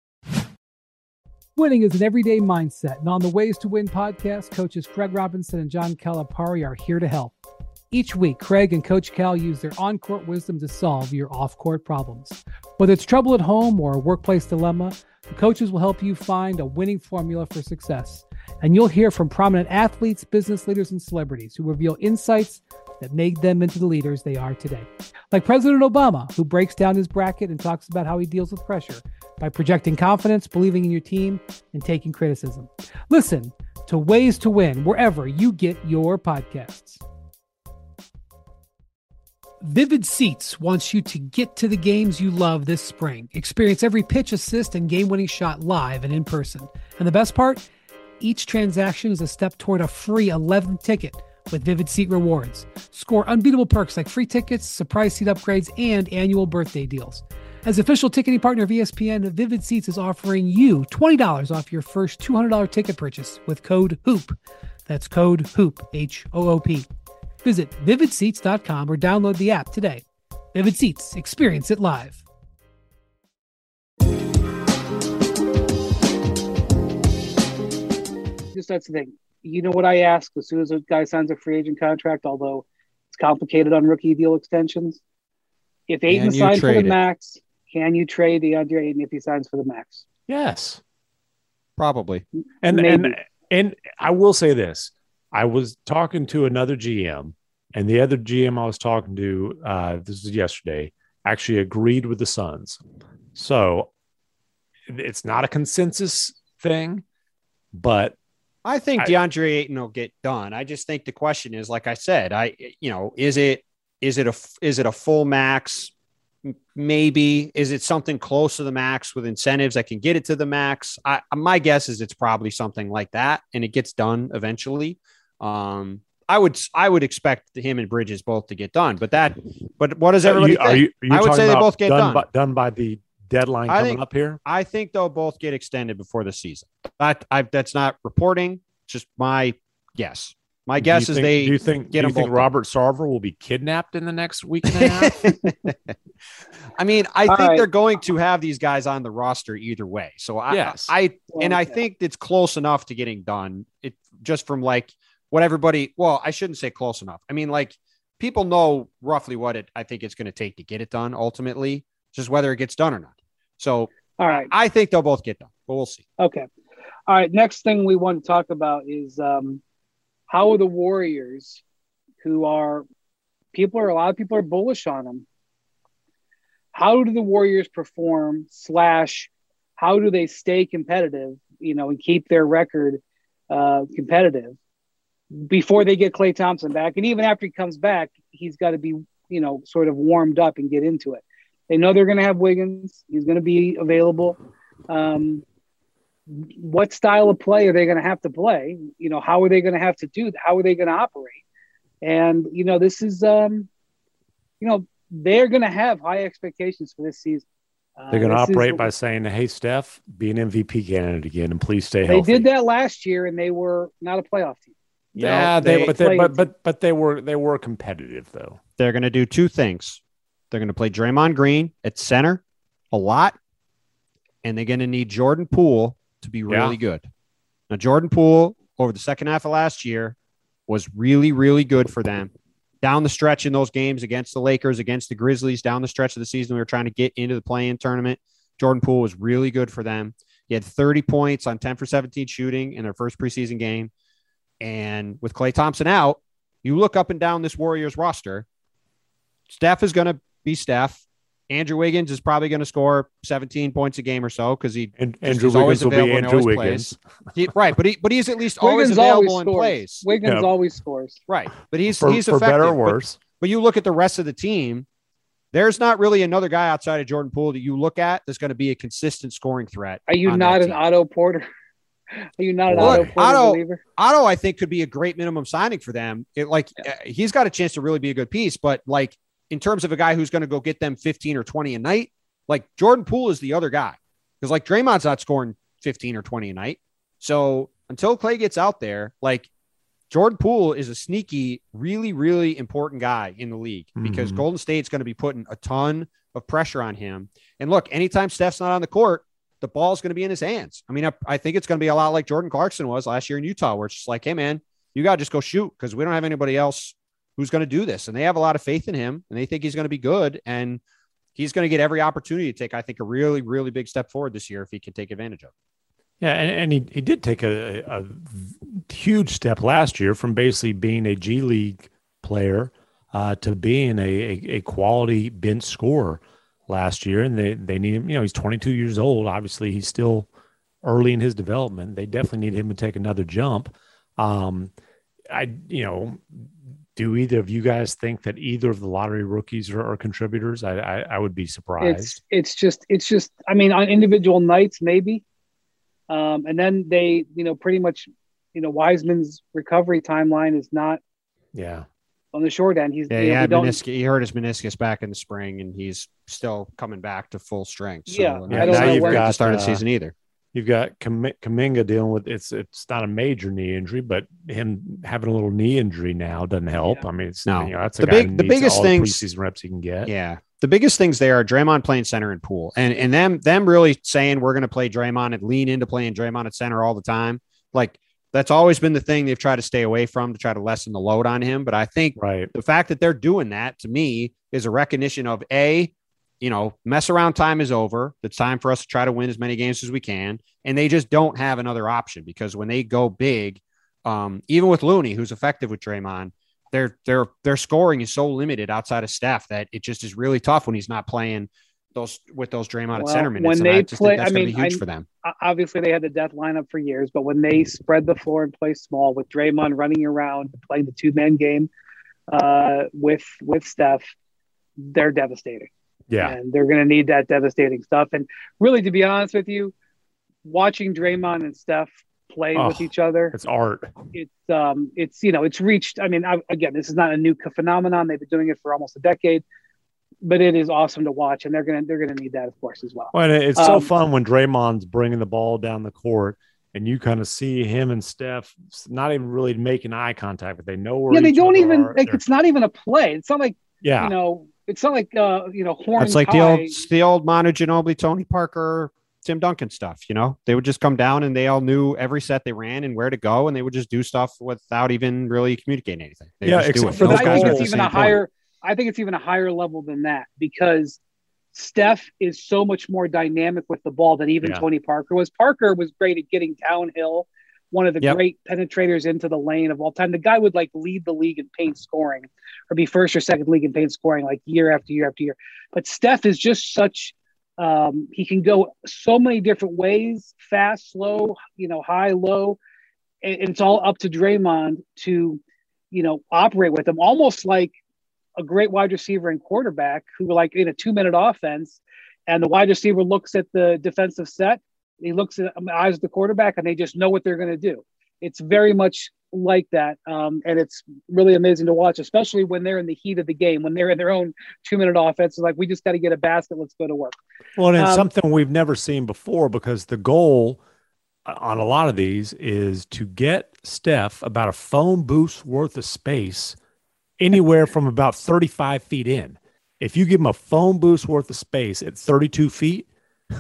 [SPEAKER 4] Winning is an everyday mindset, and on the Ways to Win podcast, coaches Craig Robinson and John Calipari are here to help. Each week, Craig and Coach Cal use their on-court wisdom to solve your off-court problems. Whether it's trouble at home or a workplace dilemma, the coaches will help you find a winning formula for success. And you'll hear from prominent athletes, business leaders, and celebrities who reveal insights that made them into the leaders they are today. Like President Obama, who breaks down his bracket and talks about how he deals with pressure by projecting confidence, believing in your team, and taking criticism. Listen to Ways to Win wherever you get your podcasts. Vivid Seats wants you to get to the games you love this spring. Experience every pitch, assist, and game-winning shot live and in person. And the best part? Each transaction is a step toward a free eleventh ticket with Vivid Seat Rewards. Score unbeatable perks like free tickets, surprise seat upgrades, and annual birthday deals. As official ticketing partner of E S P N, Vivid Seats is offering you twenty dollars off your first two hundred dollars ticket purchase with code HOOP. That's code HOOP, H O O P. Visit vivid seats dot com or download the app today. Vivid Seats, experience it live.
[SPEAKER 1] Just that's the thing. You know what I ask as soon as a guy signs a free agent contract, although it's complicated on rookie deal extensions. If Ayton signs for the max, can you trade DeAndre Ayton if he signs for the max?
[SPEAKER 3] Yes.
[SPEAKER 2] Probably.
[SPEAKER 3] And and and I will say this. I was talking to another G M, and the other G M I was talking to, uh, this was yesterday, actually agreed with the Suns. So it's not a consensus thing, but
[SPEAKER 2] I think I, DeAndre Ayton will get done. I just think the question is, like I said, I you know, is it is it a is it a full max? Maybe. Is it something close to the max with incentives that can get it to the max? I, my guess is it's probably something like that, and it gets done eventually. Um, I would I would expect him and Bridges both to get done, but that but what does everybody
[SPEAKER 3] are you,
[SPEAKER 2] think?
[SPEAKER 3] Are you, are you
[SPEAKER 2] I would say they both get
[SPEAKER 3] done
[SPEAKER 2] done.
[SPEAKER 3] By, done by the deadline coming
[SPEAKER 2] think,
[SPEAKER 3] up here?
[SPEAKER 2] I think they'll both get extended before the season. That I that's not reporting, just my guess. My guess
[SPEAKER 3] is
[SPEAKER 2] think,
[SPEAKER 3] they
[SPEAKER 2] do
[SPEAKER 3] you think
[SPEAKER 2] get
[SPEAKER 3] do you think
[SPEAKER 2] done.
[SPEAKER 3] Robert Sarver will be kidnapped in the next week and a half?
[SPEAKER 2] I mean, I
[SPEAKER 1] All
[SPEAKER 2] think
[SPEAKER 1] right.
[SPEAKER 2] they're going to have these guys on the roster either way. So I,
[SPEAKER 3] yes.
[SPEAKER 2] I, and I
[SPEAKER 1] Okay.
[SPEAKER 2] think it's close enough to getting done. It just from like what everybody, well, I shouldn't say close enough. I mean, like people know roughly what it, I think it's going to take to get it done ultimately, just whether it gets done or not. So
[SPEAKER 1] All right.
[SPEAKER 2] I think they'll both get done, but we'll see.
[SPEAKER 1] Okay. All right. Next thing we want to talk about is um, how are the Warriors, who are people are a lot of people are bullish on them. How do the Warriors perform? Slash, how do they stay competitive? You know, and keep their record uh, competitive before they get Klay Thompson back, and even after he comes back, he's got to be you know sort of warmed up and get into it. They know they're going to have Wiggins. He's going to be available. Um, what style of play are they going to have to play? You know, how are they going to have to do that? How are they going to operate? And, you know, this is, um, you know, they're going to have high expectations for this season. Uh,
[SPEAKER 3] They're going to
[SPEAKER 1] this
[SPEAKER 3] operate
[SPEAKER 1] is,
[SPEAKER 3] by saying, hey, Steph, be an M V P candidate again, and please stay
[SPEAKER 1] they
[SPEAKER 3] healthy.
[SPEAKER 1] did that last year, and they were not a playoff team. You
[SPEAKER 3] Yeah,
[SPEAKER 1] know,
[SPEAKER 3] they, but, they,
[SPEAKER 1] played-
[SPEAKER 3] but, but, but they were they were competitive, though.
[SPEAKER 2] They're going to do two things. They're going to play Draymond Green at center a lot, and they're going to need Jordan Poole to be really
[SPEAKER 3] Yeah.
[SPEAKER 2] good. Now, Jordan Poole, over the second half of last year, was really, really good for them. Down the stretch in those games against the Lakers, against the Grizzlies, down the stretch of the season, we were trying to get into the play-in tournament. Jordan Poole was really good for them. He had thirty points on ten for seventeen shooting in their first preseason game. And with Klay Thompson out, you look up and down this Warriors roster, Steph is going to be Steph. Andrew Wiggins is probably going to score seventeen points a game or so because he
[SPEAKER 3] And
[SPEAKER 2] just
[SPEAKER 3] Andrew
[SPEAKER 2] is always
[SPEAKER 3] Wiggins will be
[SPEAKER 2] available and
[SPEAKER 3] Andrew
[SPEAKER 2] always
[SPEAKER 3] Wiggins.
[SPEAKER 2] plays. He, right, but he but he's at least always
[SPEAKER 1] Wiggins
[SPEAKER 2] available
[SPEAKER 1] always
[SPEAKER 2] and
[SPEAKER 1] scores.
[SPEAKER 2] plays.
[SPEAKER 1] Wiggins
[SPEAKER 3] Yeah.
[SPEAKER 1] always scores.
[SPEAKER 2] Right, but he's
[SPEAKER 3] For,
[SPEAKER 2] he's
[SPEAKER 3] for
[SPEAKER 2] effective.
[SPEAKER 3] better or
[SPEAKER 2] But,
[SPEAKER 3] worse.
[SPEAKER 2] but you look at the rest of the team. There's not really another guy outside of Jordan Poole that you look at that's going to be a consistent scoring threat.
[SPEAKER 1] Are you
[SPEAKER 2] on
[SPEAKER 1] not
[SPEAKER 2] that
[SPEAKER 1] an
[SPEAKER 2] team.
[SPEAKER 1] Otto Porter? Are you not an
[SPEAKER 3] Boy,
[SPEAKER 1] Otto Porter
[SPEAKER 2] Otto-
[SPEAKER 1] believer?
[SPEAKER 2] Otto, I think, could be a great minimum signing for them. It like uh, he's got a chance to really be a good piece, but like in terms of a guy who's going to go get them fifteen or twenty a night, like Jordan Poole is the other guy because like Draymond's not scoring fifteen or twenty a night. So until Klay gets out there, like Jordan Poole is a sneaky, really, really important guy in the league because
[SPEAKER 3] Mhm.
[SPEAKER 2] Golden State's going to be putting a ton of pressure on him. And look, anytime Steph's not on the court, the ball's going to be in his hands. I mean, I, I think it's going to be a lot like Jordan Clarkson was last year in Utah, where it's just like, hey, man, you got to just go shoot because we don't have anybody else who's going to do this. And they have a lot of faith in him, and they think he's going to be good. And he's going to get every opportunity to take, I think, a really, really big step forward this year if he can take advantage of it.
[SPEAKER 3] Yeah, and, and he, he did take a, a huge step last year from basically being a G League player uh, to being a, a, a quality bench scorer last year. And they, they need him, you know, he's twenty-two years old. Obviously, he's still early in his development. They definitely need him to take another jump. Um, I, you know, do either of you guys think that either of the lottery rookies are, are contributors? I, I, I would be surprised.
[SPEAKER 1] It's it's just it's just I mean on individual nights maybe, um, and then they you know pretty much you know Wiseman's recovery timeline is not
[SPEAKER 3] yeah.
[SPEAKER 1] on the short end. He's
[SPEAKER 2] yeah,
[SPEAKER 1] you
[SPEAKER 2] he,
[SPEAKER 1] know,
[SPEAKER 2] had
[SPEAKER 1] we don't-
[SPEAKER 2] meniscus, he hurt his meniscus back in the spring, and he's still coming back to full strength. So,
[SPEAKER 1] Yeah,
[SPEAKER 2] and
[SPEAKER 3] I
[SPEAKER 2] he's
[SPEAKER 3] don't
[SPEAKER 2] not
[SPEAKER 3] know
[SPEAKER 2] even
[SPEAKER 3] where-
[SPEAKER 2] at the start of the
[SPEAKER 3] uh,
[SPEAKER 2] season either.
[SPEAKER 3] You've got Kam- Kuminga dealing with it's it's not a major knee injury, but him having a little knee injury now doesn't help.
[SPEAKER 1] Yeah.
[SPEAKER 3] I mean, it's
[SPEAKER 2] No.
[SPEAKER 3] you know, that's a
[SPEAKER 2] The
[SPEAKER 3] guy
[SPEAKER 2] big-
[SPEAKER 3] who
[SPEAKER 2] the
[SPEAKER 3] needs
[SPEAKER 2] biggest
[SPEAKER 3] all
[SPEAKER 2] things-
[SPEAKER 3] the preseason reps he can get.
[SPEAKER 2] Yeah. The biggest things there are Draymond playing center and Poole, and and them them really saying we're going to play Draymond and lean into playing Draymond at center all the time. Like that's always been the thing they've tried to stay away from to try to lessen the load on him. But I think
[SPEAKER 3] Right.
[SPEAKER 2] the fact that they're doing that to me is a recognition of a, you know, mess around time is over. It's time for us to try to win as many games as we can. And they just don't have another option because when they go big, um, even with Looney, who's effective with Draymond, their their their scoring is so limited outside of Steph that it just is really tough when he's not playing those with those Draymond
[SPEAKER 1] Well,
[SPEAKER 2] at center minutes.
[SPEAKER 1] when
[SPEAKER 2] and
[SPEAKER 1] they
[SPEAKER 2] I just
[SPEAKER 1] play-
[SPEAKER 2] think that's
[SPEAKER 1] I
[SPEAKER 2] going to
[SPEAKER 1] mean,
[SPEAKER 2] be huge
[SPEAKER 1] I-
[SPEAKER 2] for them.
[SPEAKER 1] obviously they had the death lineup for years, but when they spread the floor and play small with Draymond running around playing the two man game uh, with with Steph, they're devastating.
[SPEAKER 3] Yeah.
[SPEAKER 1] And they're going to need that devastating stuff. And really, to be honest with you, watching Draymond and Steph play
[SPEAKER 3] Oh,
[SPEAKER 1] with each other,
[SPEAKER 3] It's art.
[SPEAKER 1] it's um, it's you know, it's reached. I mean, I, again, this is not a new phenomenon. They've been doing it for almost a decade, but it is awesome to watch, and they're gonna they're gonna need that, of course, as well.
[SPEAKER 3] Well, and it's so
[SPEAKER 1] Um,
[SPEAKER 3] fun when Draymond's bringing the ball down the court and you kind of see him and Steph not even really making eye contact, but they know where
[SPEAKER 1] Yeah, they
[SPEAKER 3] each
[SPEAKER 1] don't
[SPEAKER 3] other
[SPEAKER 1] even
[SPEAKER 3] are.
[SPEAKER 1] like.
[SPEAKER 3] They're-
[SPEAKER 1] It's not even a play. It's not like
[SPEAKER 3] yeah.
[SPEAKER 1] you know. It's not like uh, you know, Horn.
[SPEAKER 2] It's like
[SPEAKER 1] Kai.
[SPEAKER 2] the old it's the old Manu Ginobili, Tony Parker, Tim Duncan stuff. You know, they would just come down and they all knew every set they ran and where to go, and they would just do stuff without even really communicating anything. They
[SPEAKER 3] Yeah,
[SPEAKER 2] just do
[SPEAKER 3] except
[SPEAKER 2] it.
[SPEAKER 3] for
[SPEAKER 1] But
[SPEAKER 3] those
[SPEAKER 1] I
[SPEAKER 3] guys
[SPEAKER 1] think
[SPEAKER 3] are
[SPEAKER 1] it's
[SPEAKER 3] at the
[SPEAKER 1] even a
[SPEAKER 2] same point.
[SPEAKER 1] higher. I think it's even a higher level than that because Steph is so much more dynamic with the ball than even
[SPEAKER 3] Yeah.
[SPEAKER 1] Tony Parker was. Parker was great at getting downhill, one of the
[SPEAKER 2] Yep.
[SPEAKER 1] great penetrators into the lane of all time. The guy would like lead the league in paint scoring or be first or second league in paint scoring like year after year after year. But Steph is just such um, he can go so many different ways, fast, slow, you know, high, low. And and it's all up to Draymond to, you know, operate with him almost like a great wide receiver and quarterback who like in a two minute offense and the wide receiver looks at the defensive set. He looks at the eyes of the quarterback and they just know what they're going to do. It's very much like that. Um, and it's really amazing to watch, especially when they're in the heat of the game, when they're in their own two minute offense. It's like, we just got to get a basket. Let's go to work.
[SPEAKER 3] Well, and it's
[SPEAKER 1] Um,
[SPEAKER 3] something we've never seen before because the goal on a lot of these is to get Steph about a phone booth's worth of space anywhere from about thirty-five feet in. If you give him a phone booth's worth of space at thirty-two feet,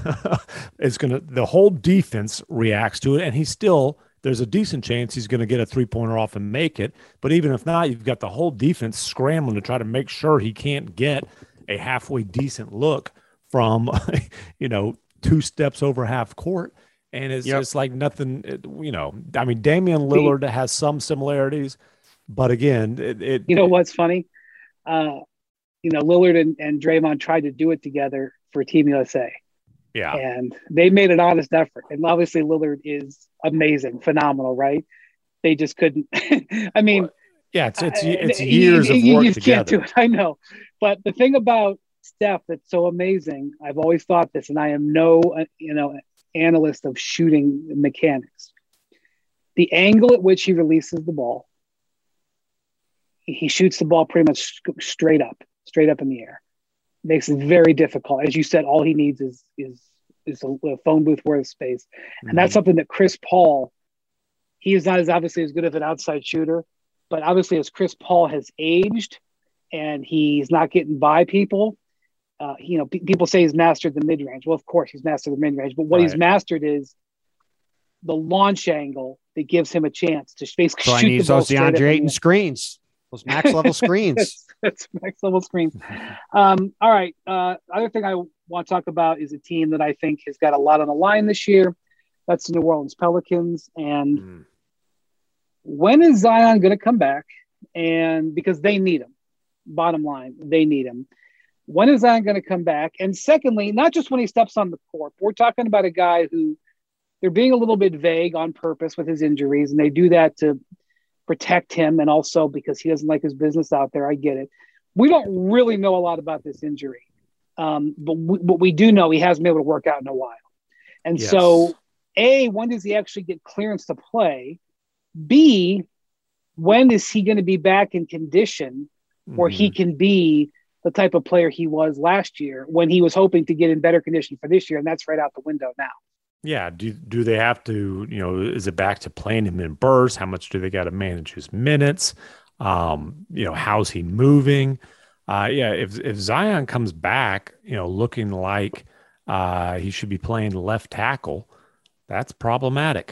[SPEAKER 3] it's going to, the whole defense reacts to it. And he's still, there's a decent chance he's going to get a three pointer off and make it. But even if not, you've got the whole defense scrambling to try to make sure he can't get a halfway decent look from, you know, two steps over half court. And it's
[SPEAKER 2] Yep.
[SPEAKER 3] just like nothing, it- you know, I mean, Damian Lillard has some similarities, but again, it, it
[SPEAKER 1] You know what's funny? Uh, you know, Lillard and, and Draymond tried to do it together for Team U S A.
[SPEAKER 3] yeah,
[SPEAKER 1] And they made an honest effort. And obviously Lillard is amazing, phenomenal, right? They just couldn't. I mean,
[SPEAKER 3] yeah, it's, it's,
[SPEAKER 1] I-
[SPEAKER 3] it's
[SPEAKER 1] you-
[SPEAKER 3] years
[SPEAKER 1] you,
[SPEAKER 3] of
[SPEAKER 1] you
[SPEAKER 3] work
[SPEAKER 1] just can't
[SPEAKER 3] together.
[SPEAKER 1] do it. I know. But the thing about Steph that's so amazing, I've always thought this, and I am no, uh, you know, analyst of shooting mechanics. The angle at which he releases the ball, he shoots the ball pretty much straight up, straight up in the air. Makes it very difficult. As you said, all he needs is is is a, a phone booth worth of space, and that's something that Chris Paul. He is not as obviously as good of an outside shooter, but obviously as Chris Paul has aged, and he's not getting by people. Uh, you know, p- people say he's mastered the mid range. Well, of course he's mastered the mid range, but what he's
[SPEAKER 3] Right.
[SPEAKER 1] mastered is the launch angle that gives him a chance to basically
[SPEAKER 2] So I
[SPEAKER 1] shoot
[SPEAKER 2] need
[SPEAKER 1] the ball
[SPEAKER 2] those
[SPEAKER 1] straight up in
[SPEAKER 2] DeAndre
[SPEAKER 1] the
[SPEAKER 2] Ayton
[SPEAKER 1] air.
[SPEAKER 2] screens, those max level screens.
[SPEAKER 1] That's, that's max level screens. Um, all right. Uh, other thing I want to talk about is a team that I think has got a lot on the line this year. That's the New Orleans Pelicans. And
[SPEAKER 3] Mm.
[SPEAKER 1] when is Zion going to come back? And because they need him, bottom line, they need him. When is Zion going to come back? And secondly, not just when he steps on the court, we're talking about a guy who they're being a little bit vague on purpose with his injuries, and they do that to protect him and also because he doesn't like his business out there. I get it. We don't really know a lot about this injury, um, but, we, but we do know he hasn't been able to work out in a while. And
[SPEAKER 3] Yes.
[SPEAKER 1] so, A, when does he actually get clearance to play? B, when is he going to be back in condition where
[SPEAKER 3] Mm-hmm.
[SPEAKER 1] he can be the type of player he was last year when he was hoping to get in better condition for this year? And that's right out the window now.
[SPEAKER 3] Yeah. Do do they have to, you know, is it back to playing him in bursts? How much do they got to manage his minutes? Um, you know, how's he moving? Uh, yeah, if if Zion comes back, you know, looking like uh, he should be playing left tackle, that's problematic.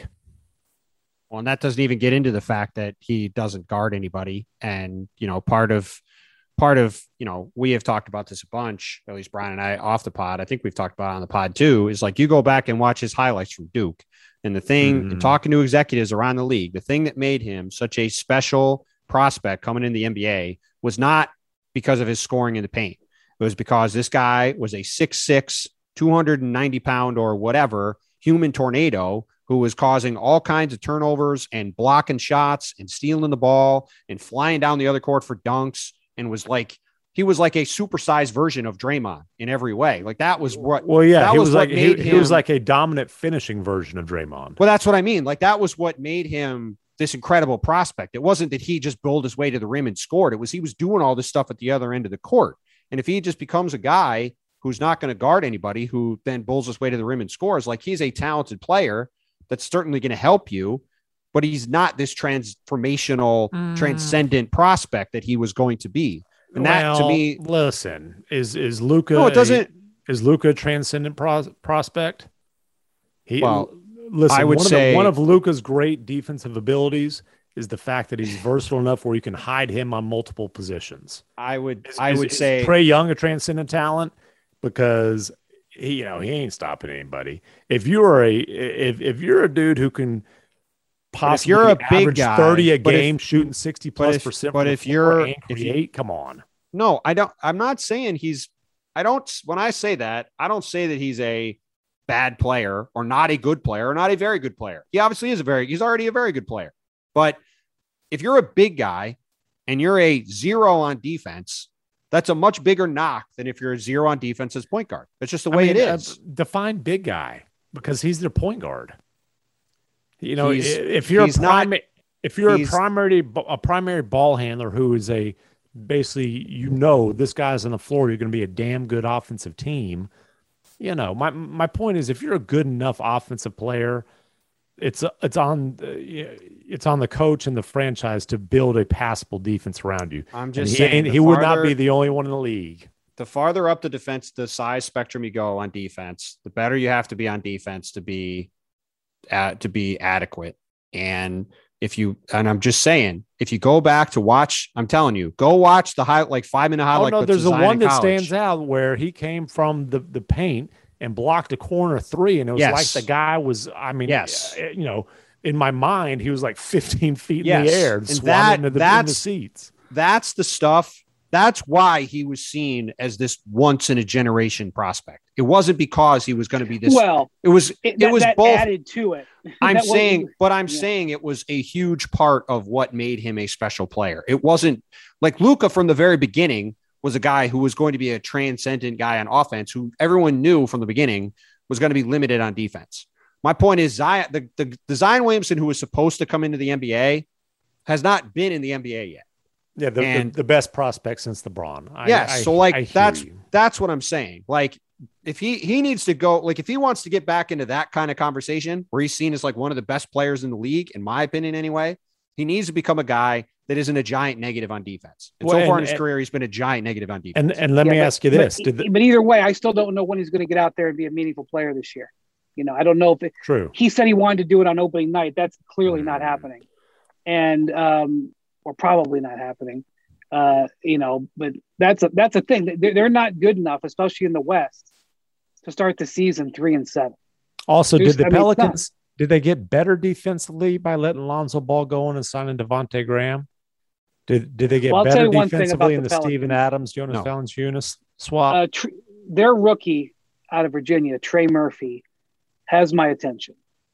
[SPEAKER 2] Well, and that doesn't even get into the fact that he doesn't guard anybody. And, you know, part of, part of, you know, we have talked about this a bunch, at least Brian and I off the pod. I think we've talked about it on the pod too, is like, you go back and watch his highlights from Duke, and the thing,
[SPEAKER 3] Mhm.
[SPEAKER 2] and talking to executives around the league, the thing that made him such a special prospect coming in the N B A was not because of his scoring in the paint. It was because this guy was a six six, two hundred ninety pound or whatever human tornado who was causing all kinds of turnovers and blocking shots and stealing the ball and flying down the other court for dunks, and was like, he was like a supersized version of Draymond in every way. Like that was what,
[SPEAKER 3] Well, yeah,
[SPEAKER 2] that
[SPEAKER 3] he
[SPEAKER 2] was
[SPEAKER 3] was
[SPEAKER 2] what
[SPEAKER 3] like he,
[SPEAKER 2] made
[SPEAKER 3] he was
[SPEAKER 2] him-
[SPEAKER 3] like a dominant finishing version of Draymond.
[SPEAKER 2] well, that's what I mean. Like that was what made him this incredible prospect. It wasn't that he just bowled his way to the rim and scored. It was, he was doing all this stuff at the other end of the court. And if he just becomes a guy who's not going to guard anybody, who then bowls his way to the rim and scores, like he's a talented player that's certainly going to help you, but he's not this transformational,
[SPEAKER 3] Mm.
[SPEAKER 2] transcendent prospect that he was going to be. And that to
[SPEAKER 3] Well,
[SPEAKER 2] me,
[SPEAKER 3] listen, is is Luca?
[SPEAKER 2] no, it doesn't.
[SPEAKER 3] Is Luca a transcendent pros- prospect? He,
[SPEAKER 2] Well,
[SPEAKER 3] listen,
[SPEAKER 2] I would
[SPEAKER 3] one of
[SPEAKER 2] say-
[SPEAKER 3] the, one of Luca's great defensive abilities is the fact that he's versatile enough where you can hide him on multiple positions.
[SPEAKER 2] I would,
[SPEAKER 3] Is-
[SPEAKER 2] I
[SPEAKER 3] is-
[SPEAKER 2] would
[SPEAKER 3] is
[SPEAKER 2] say,
[SPEAKER 3] Trae Young a transcendent talent because he, you know, he ain't stopping anybody. If you're a if if you're a dude who can possibly
[SPEAKER 2] you're a big
[SPEAKER 3] average
[SPEAKER 2] guy,
[SPEAKER 3] thirty a
[SPEAKER 2] but if-
[SPEAKER 3] game, shooting sixty
[SPEAKER 2] but
[SPEAKER 3] plus
[SPEAKER 2] if-
[SPEAKER 3] percent,
[SPEAKER 2] but
[SPEAKER 3] from the
[SPEAKER 2] if
[SPEAKER 3] floor
[SPEAKER 2] you're-
[SPEAKER 3] and
[SPEAKER 2] if you-
[SPEAKER 3] create, come on.
[SPEAKER 2] no, I don't, I'm not saying he's, I don't, when I say that, I don't say that he's a bad player or not a good player or not a very good player. He obviously is a very, he's already a very good player. But if you're a big guy and you're a zero on defense, that's a much bigger knock than if you're a zero on defense as point guard. That's just the way
[SPEAKER 3] I mean,
[SPEAKER 2] it
[SPEAKER 3] uh,
[SPEAKER 2] is.
[SPEAKER 3] define big guy because he's their point guard. You know,
[SPEAKER 2] He's-
[SPEAKER 3] if you're a
[SPEAKER 2] he's not-
[SPEAKER 3] primary, if you're a
[SPEAKER 2] he's-
[SPEAKER 3] primary a primary ball handler who is a basically, you know, this guy's on the floor, you're going to be a damn good offensive team. You know, my my point is, if you're a good enough offensive player, it's it's on it's on the coach and the franchise to build a passable defense around you.
[SPEAKER 2] I'm
[SPEAKER 3] And
[SPEAKER 2] just
[SPEAKER 3] he,
[SPEAKER 2] saying
[SPEAKER 3] ain't-
[SPEAKER 2] the
[SPEAKER 3] he would not
[SPEAKER 2] farther-
[SPEAKER 3] be the only one in the league.
[SPEAKER 2] the farther up the defense, the size spectrum you go on defense, the better you have to be on defense to be uh, to be adequate. And if you, and I'm just saying, if you go back to watch, I'm telling you, go watch the high, like five minute
[SPEAKER 3] Oh
[SPEAKER 2] highlight.
[SPEAKER 3] no,
[SPEAKER 2] clips
[SPEAKER 3] there's
[SPEAKER 2] of
[SPEAKER 3] a
[SPEAKER 2] Zion
[SPEAKER 3] one
[SPEAKER 2] in
[SPEAKER 3] that
[SPEAKER 2] college.
[SPEAKER 3] stands out where he came from the, the paint and blocked a corner three, and it was
[SPEAKER 2] Yes.
[SPEAKER 3] like the guy was. I mean,
[SPEAKER 2] Yes.
[SPEAKER 3] uh, you know, in my mind, he was like fifteen feet in
[SPEAKER 2] Yes.
[SPEAKER 3] the air,
[SPEAKER 2] And
[SPEAKER 3] and
[SPEAKER 2] that-
[SPEAKER 3] into the, in the
[SPEAKER 2] that's-
[SPEAKER 3] seats.
[SPEAKER 2] That's the stuff. That's why he was seen as this once in a generation prospect. It wasn't because he was going to be this.
[SPEAKER 1] Well,
[SPEAKER 2] it was,
[SPEAKER 1] it,
[SPEAKER 2] it
[SPEAKER 1] that,
[SPEAKER 2] was
[SPEAKER 1] that
[SPEAKER 2] both.
[SPEAKER 1] added to it.
[SPEAKER 2] I'm
[SPEAKER 1] That wasn't-
[SPEAKER 2] saying, but I'm
[SPEAKER 1] yeah.
[SPEAKER 2] saying it was a huge part of what made him a special player. It wasn't like Luka from the very beginning was a guy who was going to be a transcendent guy on offense, who everyone knew from the beginning was going to be limited on defense. My point is Zion, the, the, the Zion Williamson who was supposed to come into the N B A has not been in the N B A yet.
[SPEAKER 3] Yeah, the, the,
[SPEAKER 2] And-
[SPEAKER 3] the best prospect since LeBron. I,
[SPEAKER 2] Yes.
[SPEAKER 3] I-
[SPEAKER 2] so like,
[SPEAKER 3] I hear
[SPEAKER 2] that's,
[SPEAKER 3] you.
[SPEAKER 2] that's what I'm saying. Like if he, he needs to go, like if he wants to get back into that kind of conversation where he's seen as like one of the best players in the league, in my opinion, anyway, he needs to become a guy that isn't a giant negative on defense. And
[SPEAKER 3] Well,
[SPEAKER 2] so far
[SPEAKER 3] and-
[SPEAKER 2] in his career, he's been a giant negative on defense.
[SPEAKER 3] And and let
[SPEAKER 1] Yeah,
[SPEAKER 3] me
[SPEAKER 1] but-
[SPEAKER 3] ask you
[SPEAKER 1] but-
[SPEAKER 3] this: Did the,
[SPEAKER 1] but either way, I still don't know when he's going to get out there and be a meaningful player this year. You know, I don't know if it,
[SPEAKER 3] true?
[SPEAKER 1] he said he wanted to do it on opening night. That's clearly not
[SPEAKER 3] Mm.
[SPEAKER 1] happening, and um, or probably not happening. Uh, you know, but that's a that's a thing. They're, they're not good enough, especially in the West, to start the season three and seven.
[SPEAKER 3] Also,
[SPEAKER 1] There's-
[SPEAKER 3] did the
[SPEAKER 1] I mean, it's not-
[SPEAKER 3] Pelicans did they get better defensively by letting Lonzo Ball go in and signing Devontae Graham? Did did they get
[SPEAKER 1] Well, I'll tell
[SPEAKER 3] better
[SPEAKER 1] you one thing
[SPEAKER 3] defensively in
[SPEAKER 1] about
[SPEAKER 3] the,
[SPEAKER 1] the
[SPEAKER 3] Steven
[SPEAKER 1] Pelicans.
[SPEAKER 3] Adams, Jonas
[SPEAKER 2] No.
[SPEAKER 3] Valanciunas swap?
[SPEAKER 1] Uh, tr- their rookie out of Virginia, Trey Murphy, has my attention.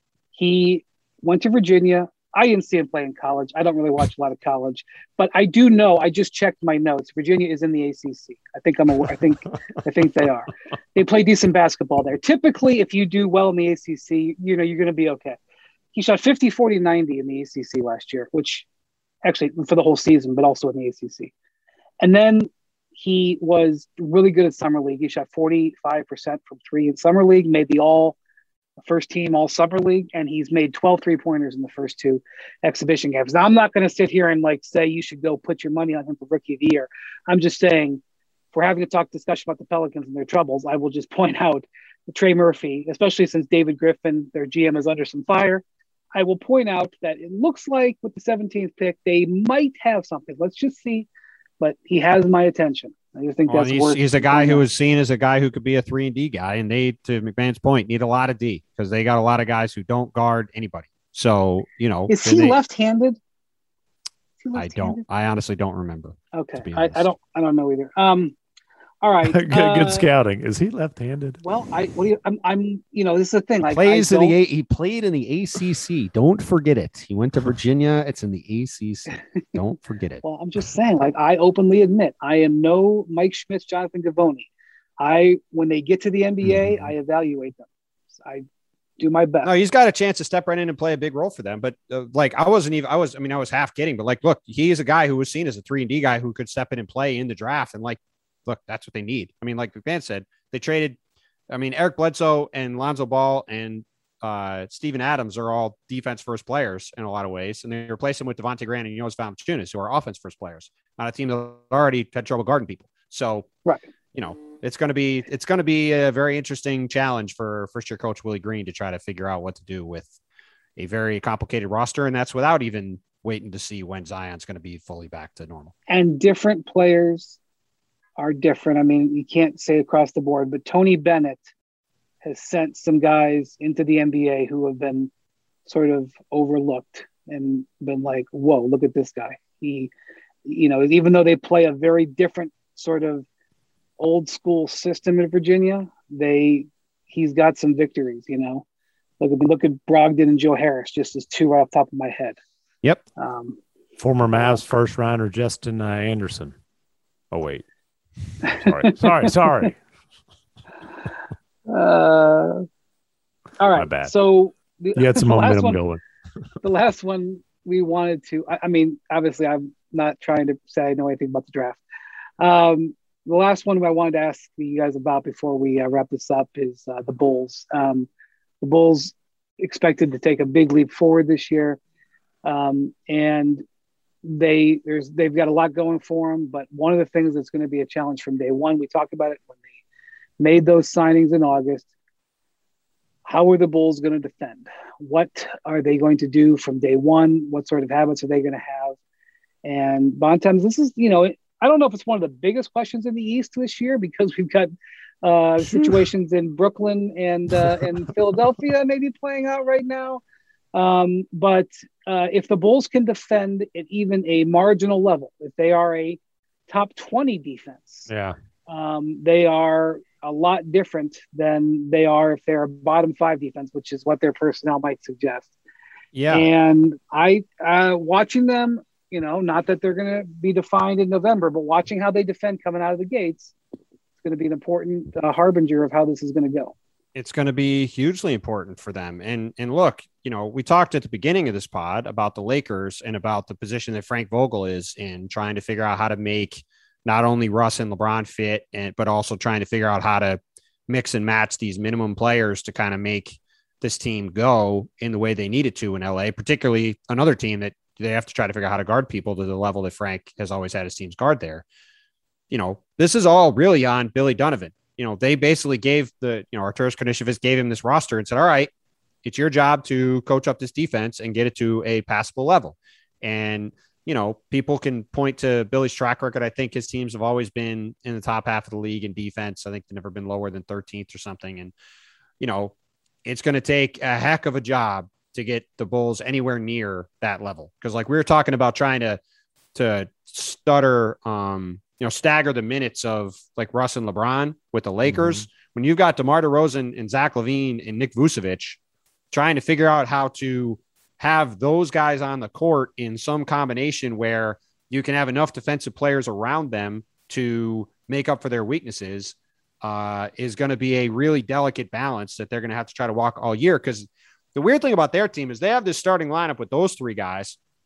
[SPEAKER 1] He went to Virginia. I didn't see him play in college. I don't really watch a lot of college, but I do know. I just checked my notes. Virginia is in the A C C. I think I'm aware. I think I think they are. They play decent basketball there. Typically, if you do well in the A C C, you know you're going to be okay. He shot fifty, forty, ninety in the A C C last year, which actually for the whole season, but also in the A C C. And then he was really good at summer league. He shot forty-five percent from three in summer league, made the all first team all summer league, and he's made twelve three pointers in the first two exhibition games. Now, I'm not going to sit here and like say you should go put your money on him for rookie of the year. I'm just saying, if we're having a talk discussion about the Pelicans and their troubles, I will just point out Trey Murphy, especially since David Griffin, their G M, is under some fire. I will point out that it looks like with the seventeenth pick, they might have something. Let's just see. But he has my attention. I just think
[SPEAKER 2] well,
[SPEAKER 1] that's
[SPEAKER 2] he's,
[SPEAKER 1] worth.
[SPEAKER 2] He's a guy who is seen as a guy who could be a three and D guy, and they, to McMahon's point, need a lot of D because they got a lot of guys who don't guard anybody. So you know,
[SPEAKER 1] is he
[SPEAKER 2] they,
[SPEAKER 1] left-handed? Is he
[SPEAKER 2] left-handed? I don't. I honestly don't remember.
[SPEAKER 1] Okay, I, I don't. I don't know either. Um, all right.
[SPEAKER 3] good,
[SPEAKER 1] uh,
[SPEAKER 3] good scouting. Is he left-handed?
[SPEAKER 1] Well, I. What do you, I'm. I'm. You know, this is the thing. Like,
[SPEAKER 2] plays
[SPEAKER 1] I
[SPEAKER 2] in the A, he played in the A C C. Don't forget it. He went to Virginia. It's in the A C C. Don't forget it.
[SPEAKER 1] Well, I'm just saying. Like, I openly admit, I am no Mike Schmitz, Jonathan Givony. I when they get to the N B A, mm-hmm. I evaluate them. I do my best.
[SPEAKER 2] No, he's got a chance to step right in and play a big role for them. But uh, like, I wasn't even. I was. I mean, I was half kidding. But like, look, he is a guy who was seen as a three and D guy who could step in and play in the draft. And like, look, that's what they need. I mean, like McMahon said, they traded. I mean, Eric Bledsoe and Lonzo Ball and uh, Steven Adams are all defense first players in a lot of ways, and they replace them with Devontae Grant and Jonas Valanciunas, who are offense first players on a team that already had trouble guarding people. So,
[SPEAKER 1] right,
[SPEAKER 2] you know, it's going to be it's going to be a very interesting challenge for first year coach Willie Green to try to figure out what to do with a very complicated roster, and that's without even waiting to see when Zion's going to be fully back to normal.
[SPEAKER 1] And different players are different. I mean, you can't say across the board, but Tony Bennett has sent some guys into the N B A who have been sort of overlooked and been like, whoa, look at this guy. He, you know, even though they play a very different sort of old school system in Virginia, they, he's got some victories, you know. Look at, look at Brogdon and Joe Harris, just as two right off the top of my head.
[SPEAKER 2] Yep.
[SPEAKER 1] Um,
[SPEAKER 3] Former Mavs first rounder Justin uh, Anderson. Oh, wait. Sorry, sorry, sorry.
[SPEAKER 1] Uh, all right.
[SPEAKER 3] My bad.
[SPEAKER 1] So the,
[SPEAKER 3] you had some
[SPEAKER 1] the
[SPEAKER 3] momentum
[SPEAKER 1] one,
[SPEAKER 3] going.
[SPEAKER 1] The last one we wanted to. I, I mean, obviously, I'm not trying to say I know anything about the draft. Um, the last one I wanted to ask you guys about before we uh, wrap this up is uh, the Bulls. Um, the Bulls expected to take a big leap forward this year, um, and they there's they've got a lot going for them. But one of the things that's going to be a challenge from day one, we talked about it when they made those signings in August. How are the Bulls going to defend? What are they going to do from day one? What sort of habits are they going to have? And Bontemps, this is, you know, I don't know if it's one of the biggest questions in the East this year because we've got uh, situations in Brooklyn and uh, and Philadelphia maybe playing out right now. Um, but uh, if the Bulls can defend at even a marginal level, if they are a top twenty defense,
[SPEAKER 3] yeah,
[SPEAKER 1] um, they are a lot different than they are if they're a bottom five defense, which is what their personnel might suggest.
[SPEAKER 2] Yeah.
[SPEAKER 1] And I, uh, watching them, you know, not that they're going to be defined in November, but watching how they defend coming out of the gates, it's going to be an important uh, harbinger of how this is going to go.
[SPEAKER 2] It's going to be hugely important for them. And, and look, you know, we talked at the beginning of this pod about the Lakers and about the position that Frank Vogel is in, trying to figure out how to make not only Russ and LeBron fit, and but also trying to figure out how to mix and match these minimum players to kind of make this team go in the way they need it to in L A, particularly another team that they have to try to figure out how to guard people to the level that Frank has always had his teams guard there. You know, this is all really on Billy Donovan. You know, they basically gave the, you know, Arturas Karnisovas gave him this roster and said, all right, it's your job to coach up this defense and get it to a passable level. And, you know, people can point to Billy's track record. I think his teams have always been in the top half of the league in defense. I think they've never been lower than thirteenth or something. And, you know, it's going to take a heck of a job to get the Bulls anywhere near that level. Because like we were talking about trying to, to stutter, um, you know, stagger the minutes of like Russ and LeBron with the Lakers. Mm-hmm. When you've got DeMar DeRozan and Zach LaVine and Nick Vucevic trying to figure out how to have those guys on the court in some combination where you can have enough defensive players around them to make up for their weaknesses, uh, is going to be a really delicate balance that they're going to have to try to walk all year. Because the weird thing about their team is they have this starting lineup with those three guys,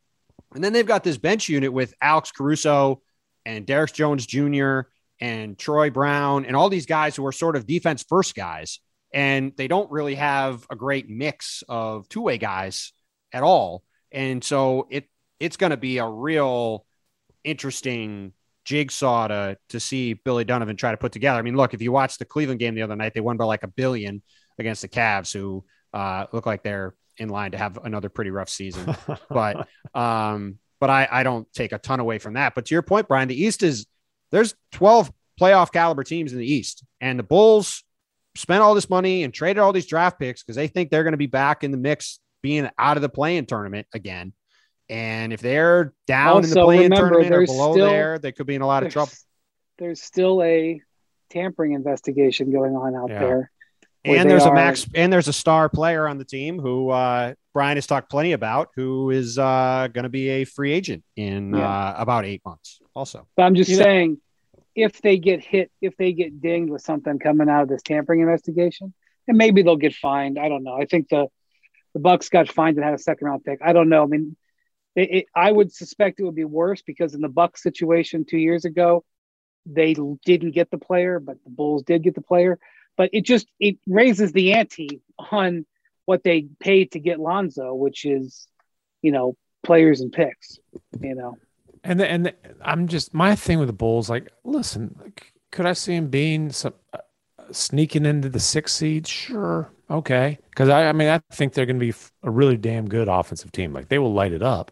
[SPEAKER 2] And then they've got this bench unit with Alex Caruso and Derek Jones Junior and Troy Brown and all these guys who are sort of defense first guys. And they don't really have a great mix of two-way guys at all. And so it it's going to be a real interesting jigsaw to, to see Billy Donovan try to put together. I mean, look, if you watched the Cleveland game the other night, they won by like a billion against the Cavs, who uh, look like they're in line to have another pretty rough season. but um, but I, I don't take a ton away from that. But to your point, Brian, the East is there's twelve playoff caliber teams in the East, and the Bulls spent all this money and traded all these draft picks because they think they're going to be back in the mix, being out of the play-in tournament again. And if they're down also, in the play-in tournament or below still, there, they could be in a lot of trouble.
[SPEAKER 1] There's still a tampering investigation going on out yeah. there.
[SPEAKER 2] And there's are... a max, and there's a star player on the team who uh, Brian has talked plenty about, who is uh, going to be a free agent in yeah. uh, about eight months. Also,
[SPEAKER 1] but I'm just you saying, know, if they get hit, if they get dinged with something coming out of this tampering investigation, and maybe they'll get fined. I don't know. I think the the Bucks got fined and had a second round pick. I don't know. I mean. It, it, I would suspect it would be worse because in the Bucks situation two years ago, they didn't get the player, but the Bulls did get the player. But it just it raises the ante on what they paid to get Lonzo, which is, you know, players and picks, you know.
[SPEAKER 3] And the, and the, I'm just my thing with the Bulls. Like, listen, like, could I see him being some uh, sneaking into the sixth seed? Sure. Okay. Because I, I mean, I think they're going to be a really damn good offensive team. Like, they will light it up.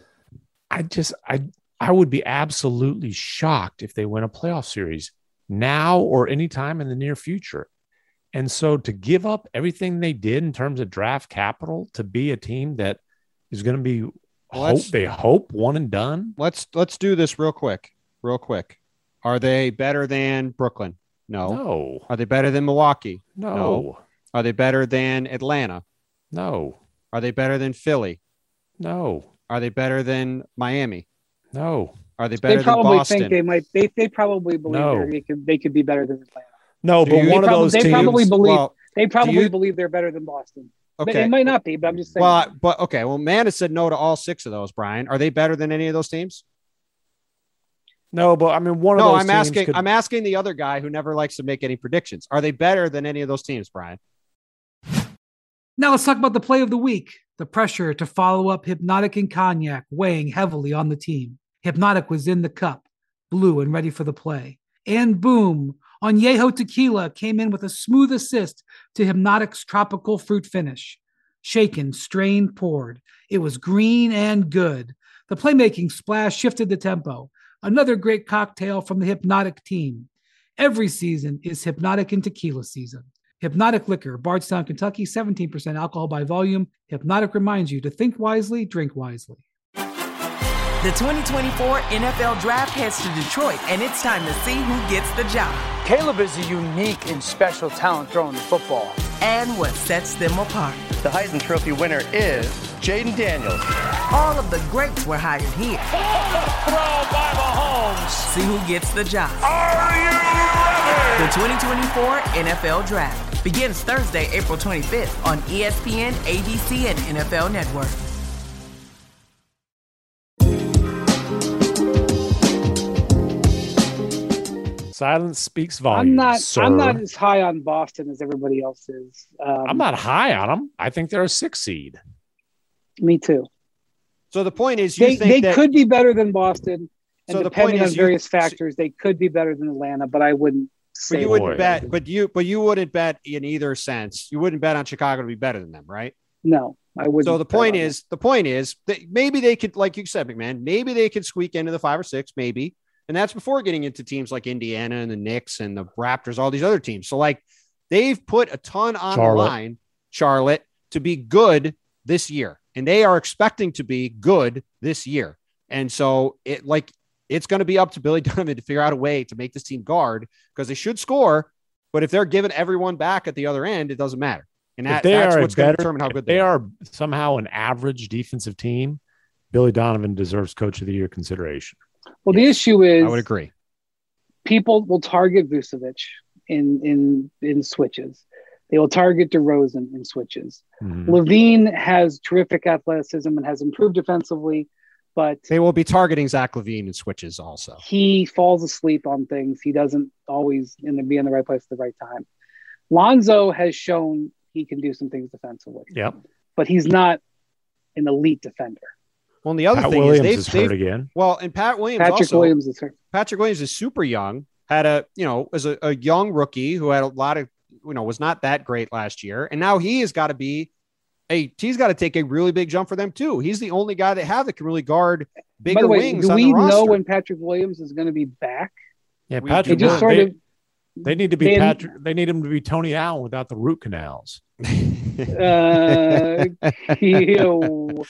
[SPEAKER 3] I just, I, I would be absolutely shocked if they win a playoff series now or anytime in the near future. And so to give up everything they did in terms of draft capital to be a team that is going to be,
[SPEAKER 2] well,
[SPEAKER 3] hope they hope one and done.
[SPEAKER 2] Let's, let's do this real quick, real quick. Are they better than Brooklyn? No.
[SPEAKER 3] No.
[SPEAKER 2] Are they better than Milwaukee?
[SPEAKER 3] No.
[SPEAKER 2] no. Are they better than Atlanta?
[SPEAKER 3] No.
[SPEAKER 2] Are they better than Philly?
[SPEAKER 3] No.
[SPEAKER 2] Are they better than Miami?
[SPEAKER 3] No.
[SPEAKER 2] Are they better
[SPEAKER 1] they probably
[SPEAKER 2] than Boston?
[SPEAKER 1] Think they might. They they probably believe
[SPEAKER 3] no.
[SPEAKER 1] they could they could be better than Atlanta.
[SPEAKER 3] No, but
[SPEAKER 2] you,
[SPEAKER 3] one of
[SPEAKER 1] probably,
[SPEAKER 3] those
[SPEAKER 1] they
[SPEAKER 3] teams.
[SPEAKER 1] Probably believe,
[SPEAKER 2] well,
[SPEAKER 1] they probably
[SPEAKER 2] you,
[SPEAKER 1] believe they're better than Boston.
[SPEAKER 2] Okay.
[SPEAKER 1] They might not be, but I'm just saying.
[SPEAKER 2] Well, but okay. Well, man has said no to all six of those. Brian, are they better than any of those teams?
[SPEAKER 3] No, but I mean, one
[SPEAKER 2] no,
[SPEAKER 3] of those
[SPEAKER 2] I'm
[SPEAKER 3] teams
[SPEAKER 2] asking.
[SPEAKER 3] could...
[SPEAKER 2] I'm asking the other guy who never likes to make any predictions. Are they better than any of those teams, Brian?
[SPEAKER 4] Now let's talk about the play of the week. The pressure to follow up Hypnotic and Cognac weighing heavily on the team. Hypnotic was in the cup, blue and ready for the play. And boom, Añejo Tequila came in with a smooth assist to Hypnotic's tropical fruit finish. Shaken, strained, poured. It was green and good. The playmaking splash shifted the tempo. Another great cocktail from the Hypnotic team. Every season is Hypnotic and Tequila season. Hypnotic Liquor, Bardstown, Kentucky, seventeen percent alcohol by volume. Hypnotic reminds you to think wisely, drink wisely.
[SPEAKER 5] The twenty twenty-four N F L Draft heads to Detroit, and it's time to see who gets the job.
[SPEAKER 6] Caleb is a unique and special talent throwing the football.
[SPEAKER 5] And what sets them apart.
[SPEAKER 7] The Heisman Trophy winner is Jaden Daniels.
[SPEAKER 5] All of the greats were hired here.
[SPEAKER 6] Throw by Mahomes.
[SPEAKER 5] See who gets the job.
[SPEAKER 6] Are you ready?
[SPEAKER 5] The twenty twenty-four N F L Draft begins Thursday, April twenty-fifth on E S P N, A B C, and N F L Network.
[SPEAKER 3] Silence speaks volumes.
[SPEAKER 1] I'm not.
[SPEAKER 3] Sir.
[SPEAKER 1] I'm not as high on Boston as everybody else is. Um,
[SPEAKER 3] I'm not high on them. I think they're a six seed.
[SPEAKER 1] Me too.
[SPEAKER 2] So the point is, you
[SPEAKER 1] they,
[SPEAKER 2] think
[SPEAKER 1] they
[SPEAKER 2] that,
[SPEAKER 1] could be better than Boston, and
[SPEAKER 2] so
[SPEAKER 1] depending on
[SPEAKER 2] is
[SPEAKER 1] various
[SPEAKER 2] you,
[SPEAKER 1] factors, they could be better than Atlanta. But I wouldn't.
[SPEAKER 2] But you wouldn't bet. But you. But you wouldn't bet in either sense. You wouldn't bet on Chicago to be better than them, right?
[SPEAKER 1] No, I wouldn't.
[SPEAKER 2] So the point is, the point is that maybe they could, like you said, McMahon. Maybe they could squeak into the five or six, maybe. And that's before getting into teams like Indiana and the Knicks and the Raptors, all these other teams. So, like, they've put a ton on
[SPEAKER 3] Charlotte.
[SPEAKER 2] the line, Charlotte, to be good this year. And they are expecting to be good this year. And so, it like, it's going to be up to Billy Donovan to figure out a way to make this team guard because they should score. But if they're giving everyone back at the other end, it doesn't matter. And that, that's what's going to determine how good
[SPEAKER 3] they,
[SPEAKER 2] they
[SPEAKER 3] are.
[SPEAKER 2] are.
[SPEAKER 3] Somehow an average defensive team, Billy Donovan deserves Coach of the Year consideration.
[SPEAKER 1] Well, the issue is,
[SPEAKER 2] I would agree.
[SPEAKER 1] People will target Vucevic in in in switches. They will target DeRozan in switches.
[SPEAKER 3] Mm-hmm.
[SPEAKER 1] Levine has terrific athleticism and has improved defensively, but
[SPEAKER 2] they will be targeting Zach LaVine in switches also.
[SPEAKER 1] He falls asleep on things. He doesn't always in the, be in the right place at the right time. Lonzo has shown he can do some things defensively.
[SPEAKER 3] Yep.
[SPEAKER 1] But he's not an elite defender.
[SPEAKER 2] Well, and the other
[SPEAKER 3] Pat
[SPEAKER 2] thing
[SPEAKER 3] Williams
[SPEAKER 2] is they've,
[SPEAKER 3] is hurt
[SPEAKER 2] they've
[SPEAKER 3] again.
[SPEAKER 2] Well, and Pat Williams
[SPEAKER 1] Patrick
[SPEAKER 2] also,
[SPEAKER 1] Williams is hurt.
[SPEAKER 2] Patrick Williams is super young. Had a you know as a, a young rookie who had a lot of you know was not that great last year, and now he has got to be a he's got to take a really big jump for them too. He's the only guy they have that can really guard bigger
[SPEAKER 1] By the way,
[SPEAKER 2] wings.
[SPEAKER 1] do
[SPEAKER 2] on
[SPEAKER 1] we
[SPEAKER 2] the
[SPEAKER 1] know
[SPEAKER 2] roster.
[SPEAKER 1] when Patrick Williams is going to be back?
[SPEAKER 3] Yeah,
[SPEAKER 2] We
[SPEAKER 3] Patrick.
[SPEAKER 2] do
[SPEAKER 1] Just
[SPEAKER 2] not.
[SPEAKER 1] sort
[SPEAKER 3] they,
[SPEAKER 1] of.
[SPEAKER 3] they need to be
[SPEAKER 1] they-
[SPEAKER 3] Patrick. They need him to be Tony Allen without the root canals.
[SPEAKER 1] Uh, yo,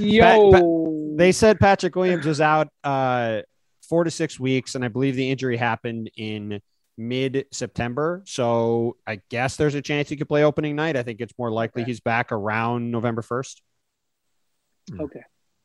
[SPEAKER 1] yo.
[SPEAKER 2] They said Patrick Williams was out uh, four to six weeks, and I believe the injury happened in mid-September. So I guess there's a chance he could play opening night. I think it's more likely
[SPEAKER 1] Okay.
[SPEAKER 2] he's back around November first.
[SPEAKER 1] Okay.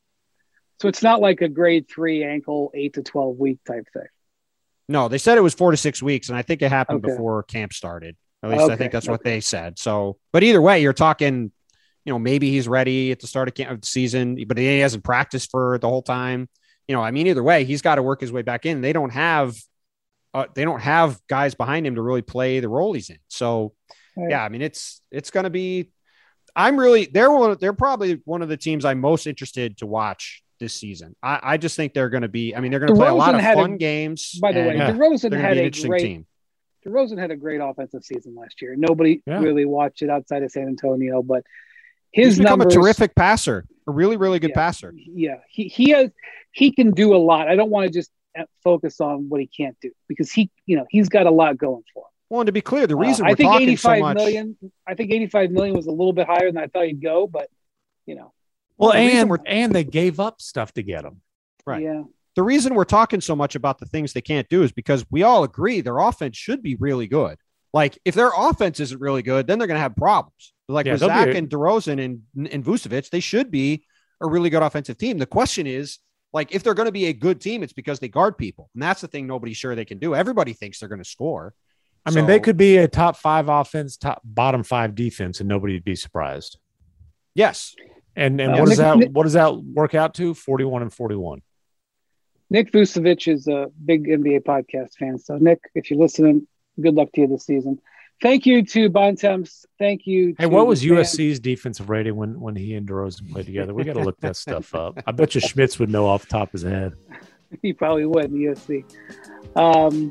[SPEAKER 1] So it's not like a grade three ankle, eight to twelve week type thing.
[SPEAKER 2] No, they said it was four to six weeks, and I think it happened
[SPEAKER 1] Okay.
[SPEAKER 2] before camp started. At least I
[SPEAKER 1] Okay,
[SPEAKER 2] think that's what
[SPEAKER 1] okay.
[SPEAKER 2] they said. So, but either way, you're talking, you know, maybe he's ready at the start of, camp, of the season, but he hasn't practiced for the whole time. You know, I mean, either way, he's got to work his way back in. They don't have, uh, they don't have guys behind him to really play the role he's in. So,
[SPEAKER 1] Right.
[SPEAKER 2] yeah, I mean, it's it's going to be. I'm really they're one. They're probably one of the teams I'm most interested to watch this season. I, I just think they're going to be. I mean, they're going to play a lot
[SPEAKER 1] DeRozan
[SPEAKER 2] of
[SPEAKER 1] had
[SPEAKER 2] fun
[SPEAKER 1] a-
[SPEAKER 2] games.
[SPEAKER 1] By the way,
[SPEAKER 2] and
[SPEAKER 3] Yeah.
[SPEAKER 1] DeRozan
[SPEAKER 2] they're going to
[SPEAKER 1] had
[SPEAKER 2] be an
[SPEAKER 1] a
[SPEAKER 2] interesting
[SPEAKER 1] great
[SPEAKER 2] team.
[SPEAKER 1] DeRozan had a great offensive season last year. Nobody
[SPEAKER 3] Yeah.
[SPEAKER 1] really watched it outside of San Antonio, but his
[SPEAKER 2] He's become
[SPEAKER 1] numbers,
[SPEAKER 2] a terrific passer, a really, really good
[SPEAKER 1] Yeah.
[SPEAKER 2] passer.
[SPEAKER 1] Yeah, he he has he can do a lot. I don't want to just focus on what he can't do because he, you know, he's got a lot going for him.
[SPEAKER 2] Well, and to be clear, the reason
[SPEAKER 1] Uh,
[SPEAKER 2] we're
[SPEAKER 1] I think
[SPEAKER 2] talking so
[SPEAKER 1] eighty-five
[SPEAKER 2] much,
[SPEAKER 1] million. I think eighty-five million was a little bit higher than I thought he'd go, but you know,
[SPEAKER 3] Well,
[SPEAKER 2] the reason
[SPEAKER 3] and
[SPEAKER 2] we're-
[SPEAKER 3] and they gave up stuff to get him.
[SPEAKER 2] Right.
[SPEAKER 1] yeah,
[SPEAKER 2] the reason we're talking so much about the things they can't do is because we all agree their offense should be really good. Like if their offense isn't really good, then they're going to have problems. Like
[SPEAKER 3] Yeah,
[SPEAKER 2] with
[SPEAKER 3] they'll be
[SPEAKER 2] Zach
[SPEAKER 3] a-
[SPEAKER 2] and DeRozan and, and Vucevic, they should be a really good offensive team. The question is, like, if they're going to be a good team, it's because they guard people. And that's the thing nobody's sure they can do. Everybody thinks they're going to score.
[SPEAKER 3] I mean,
[SPEAKER 2] So-
[SPEAKER 3] they could be a top five offense, top bottom five defense, and nobody'd be surprised.
[SPEAKER 2] Yes.
[SPEAKER 3] And and
[SPEAKER 1] Uh,
[SPEAKER 3] what does
[SPEAKER 1] Nick-
[SPEAKER 3] that
[SPEAKER 1] Nick-
[SPEAKER 3] what does that work out to? Forty-one and forty-one.
[SPEAKER 1] Nick Vucevic is a big N B A podcast fan. So Nick, if you're listening, good luck to you this season. Thank you to Bontemps. Thank you.
[SPEAKER 3] Hey,
[SPEAKER 1] to
[SPEAKER 3] what was
[SPEAKER 1] the fans.
[SPEAKER 3] U S C's defensive rating when when he and DeRozan played together? We got to look that stuff up. I bet you Schmitz would know off the top of his head.
[SPEAKER 1] He probably would in the U S C. Um,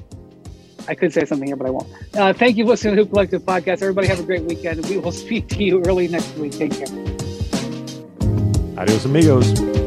[SPEAKER 1] I could say something here, but I won't. Uh, thank you for listening to the Hoop Collective podcast. Everybody have a great weekend. We will speak to you early next week. Take care.
[SPEAKER 3] Adios, amigos.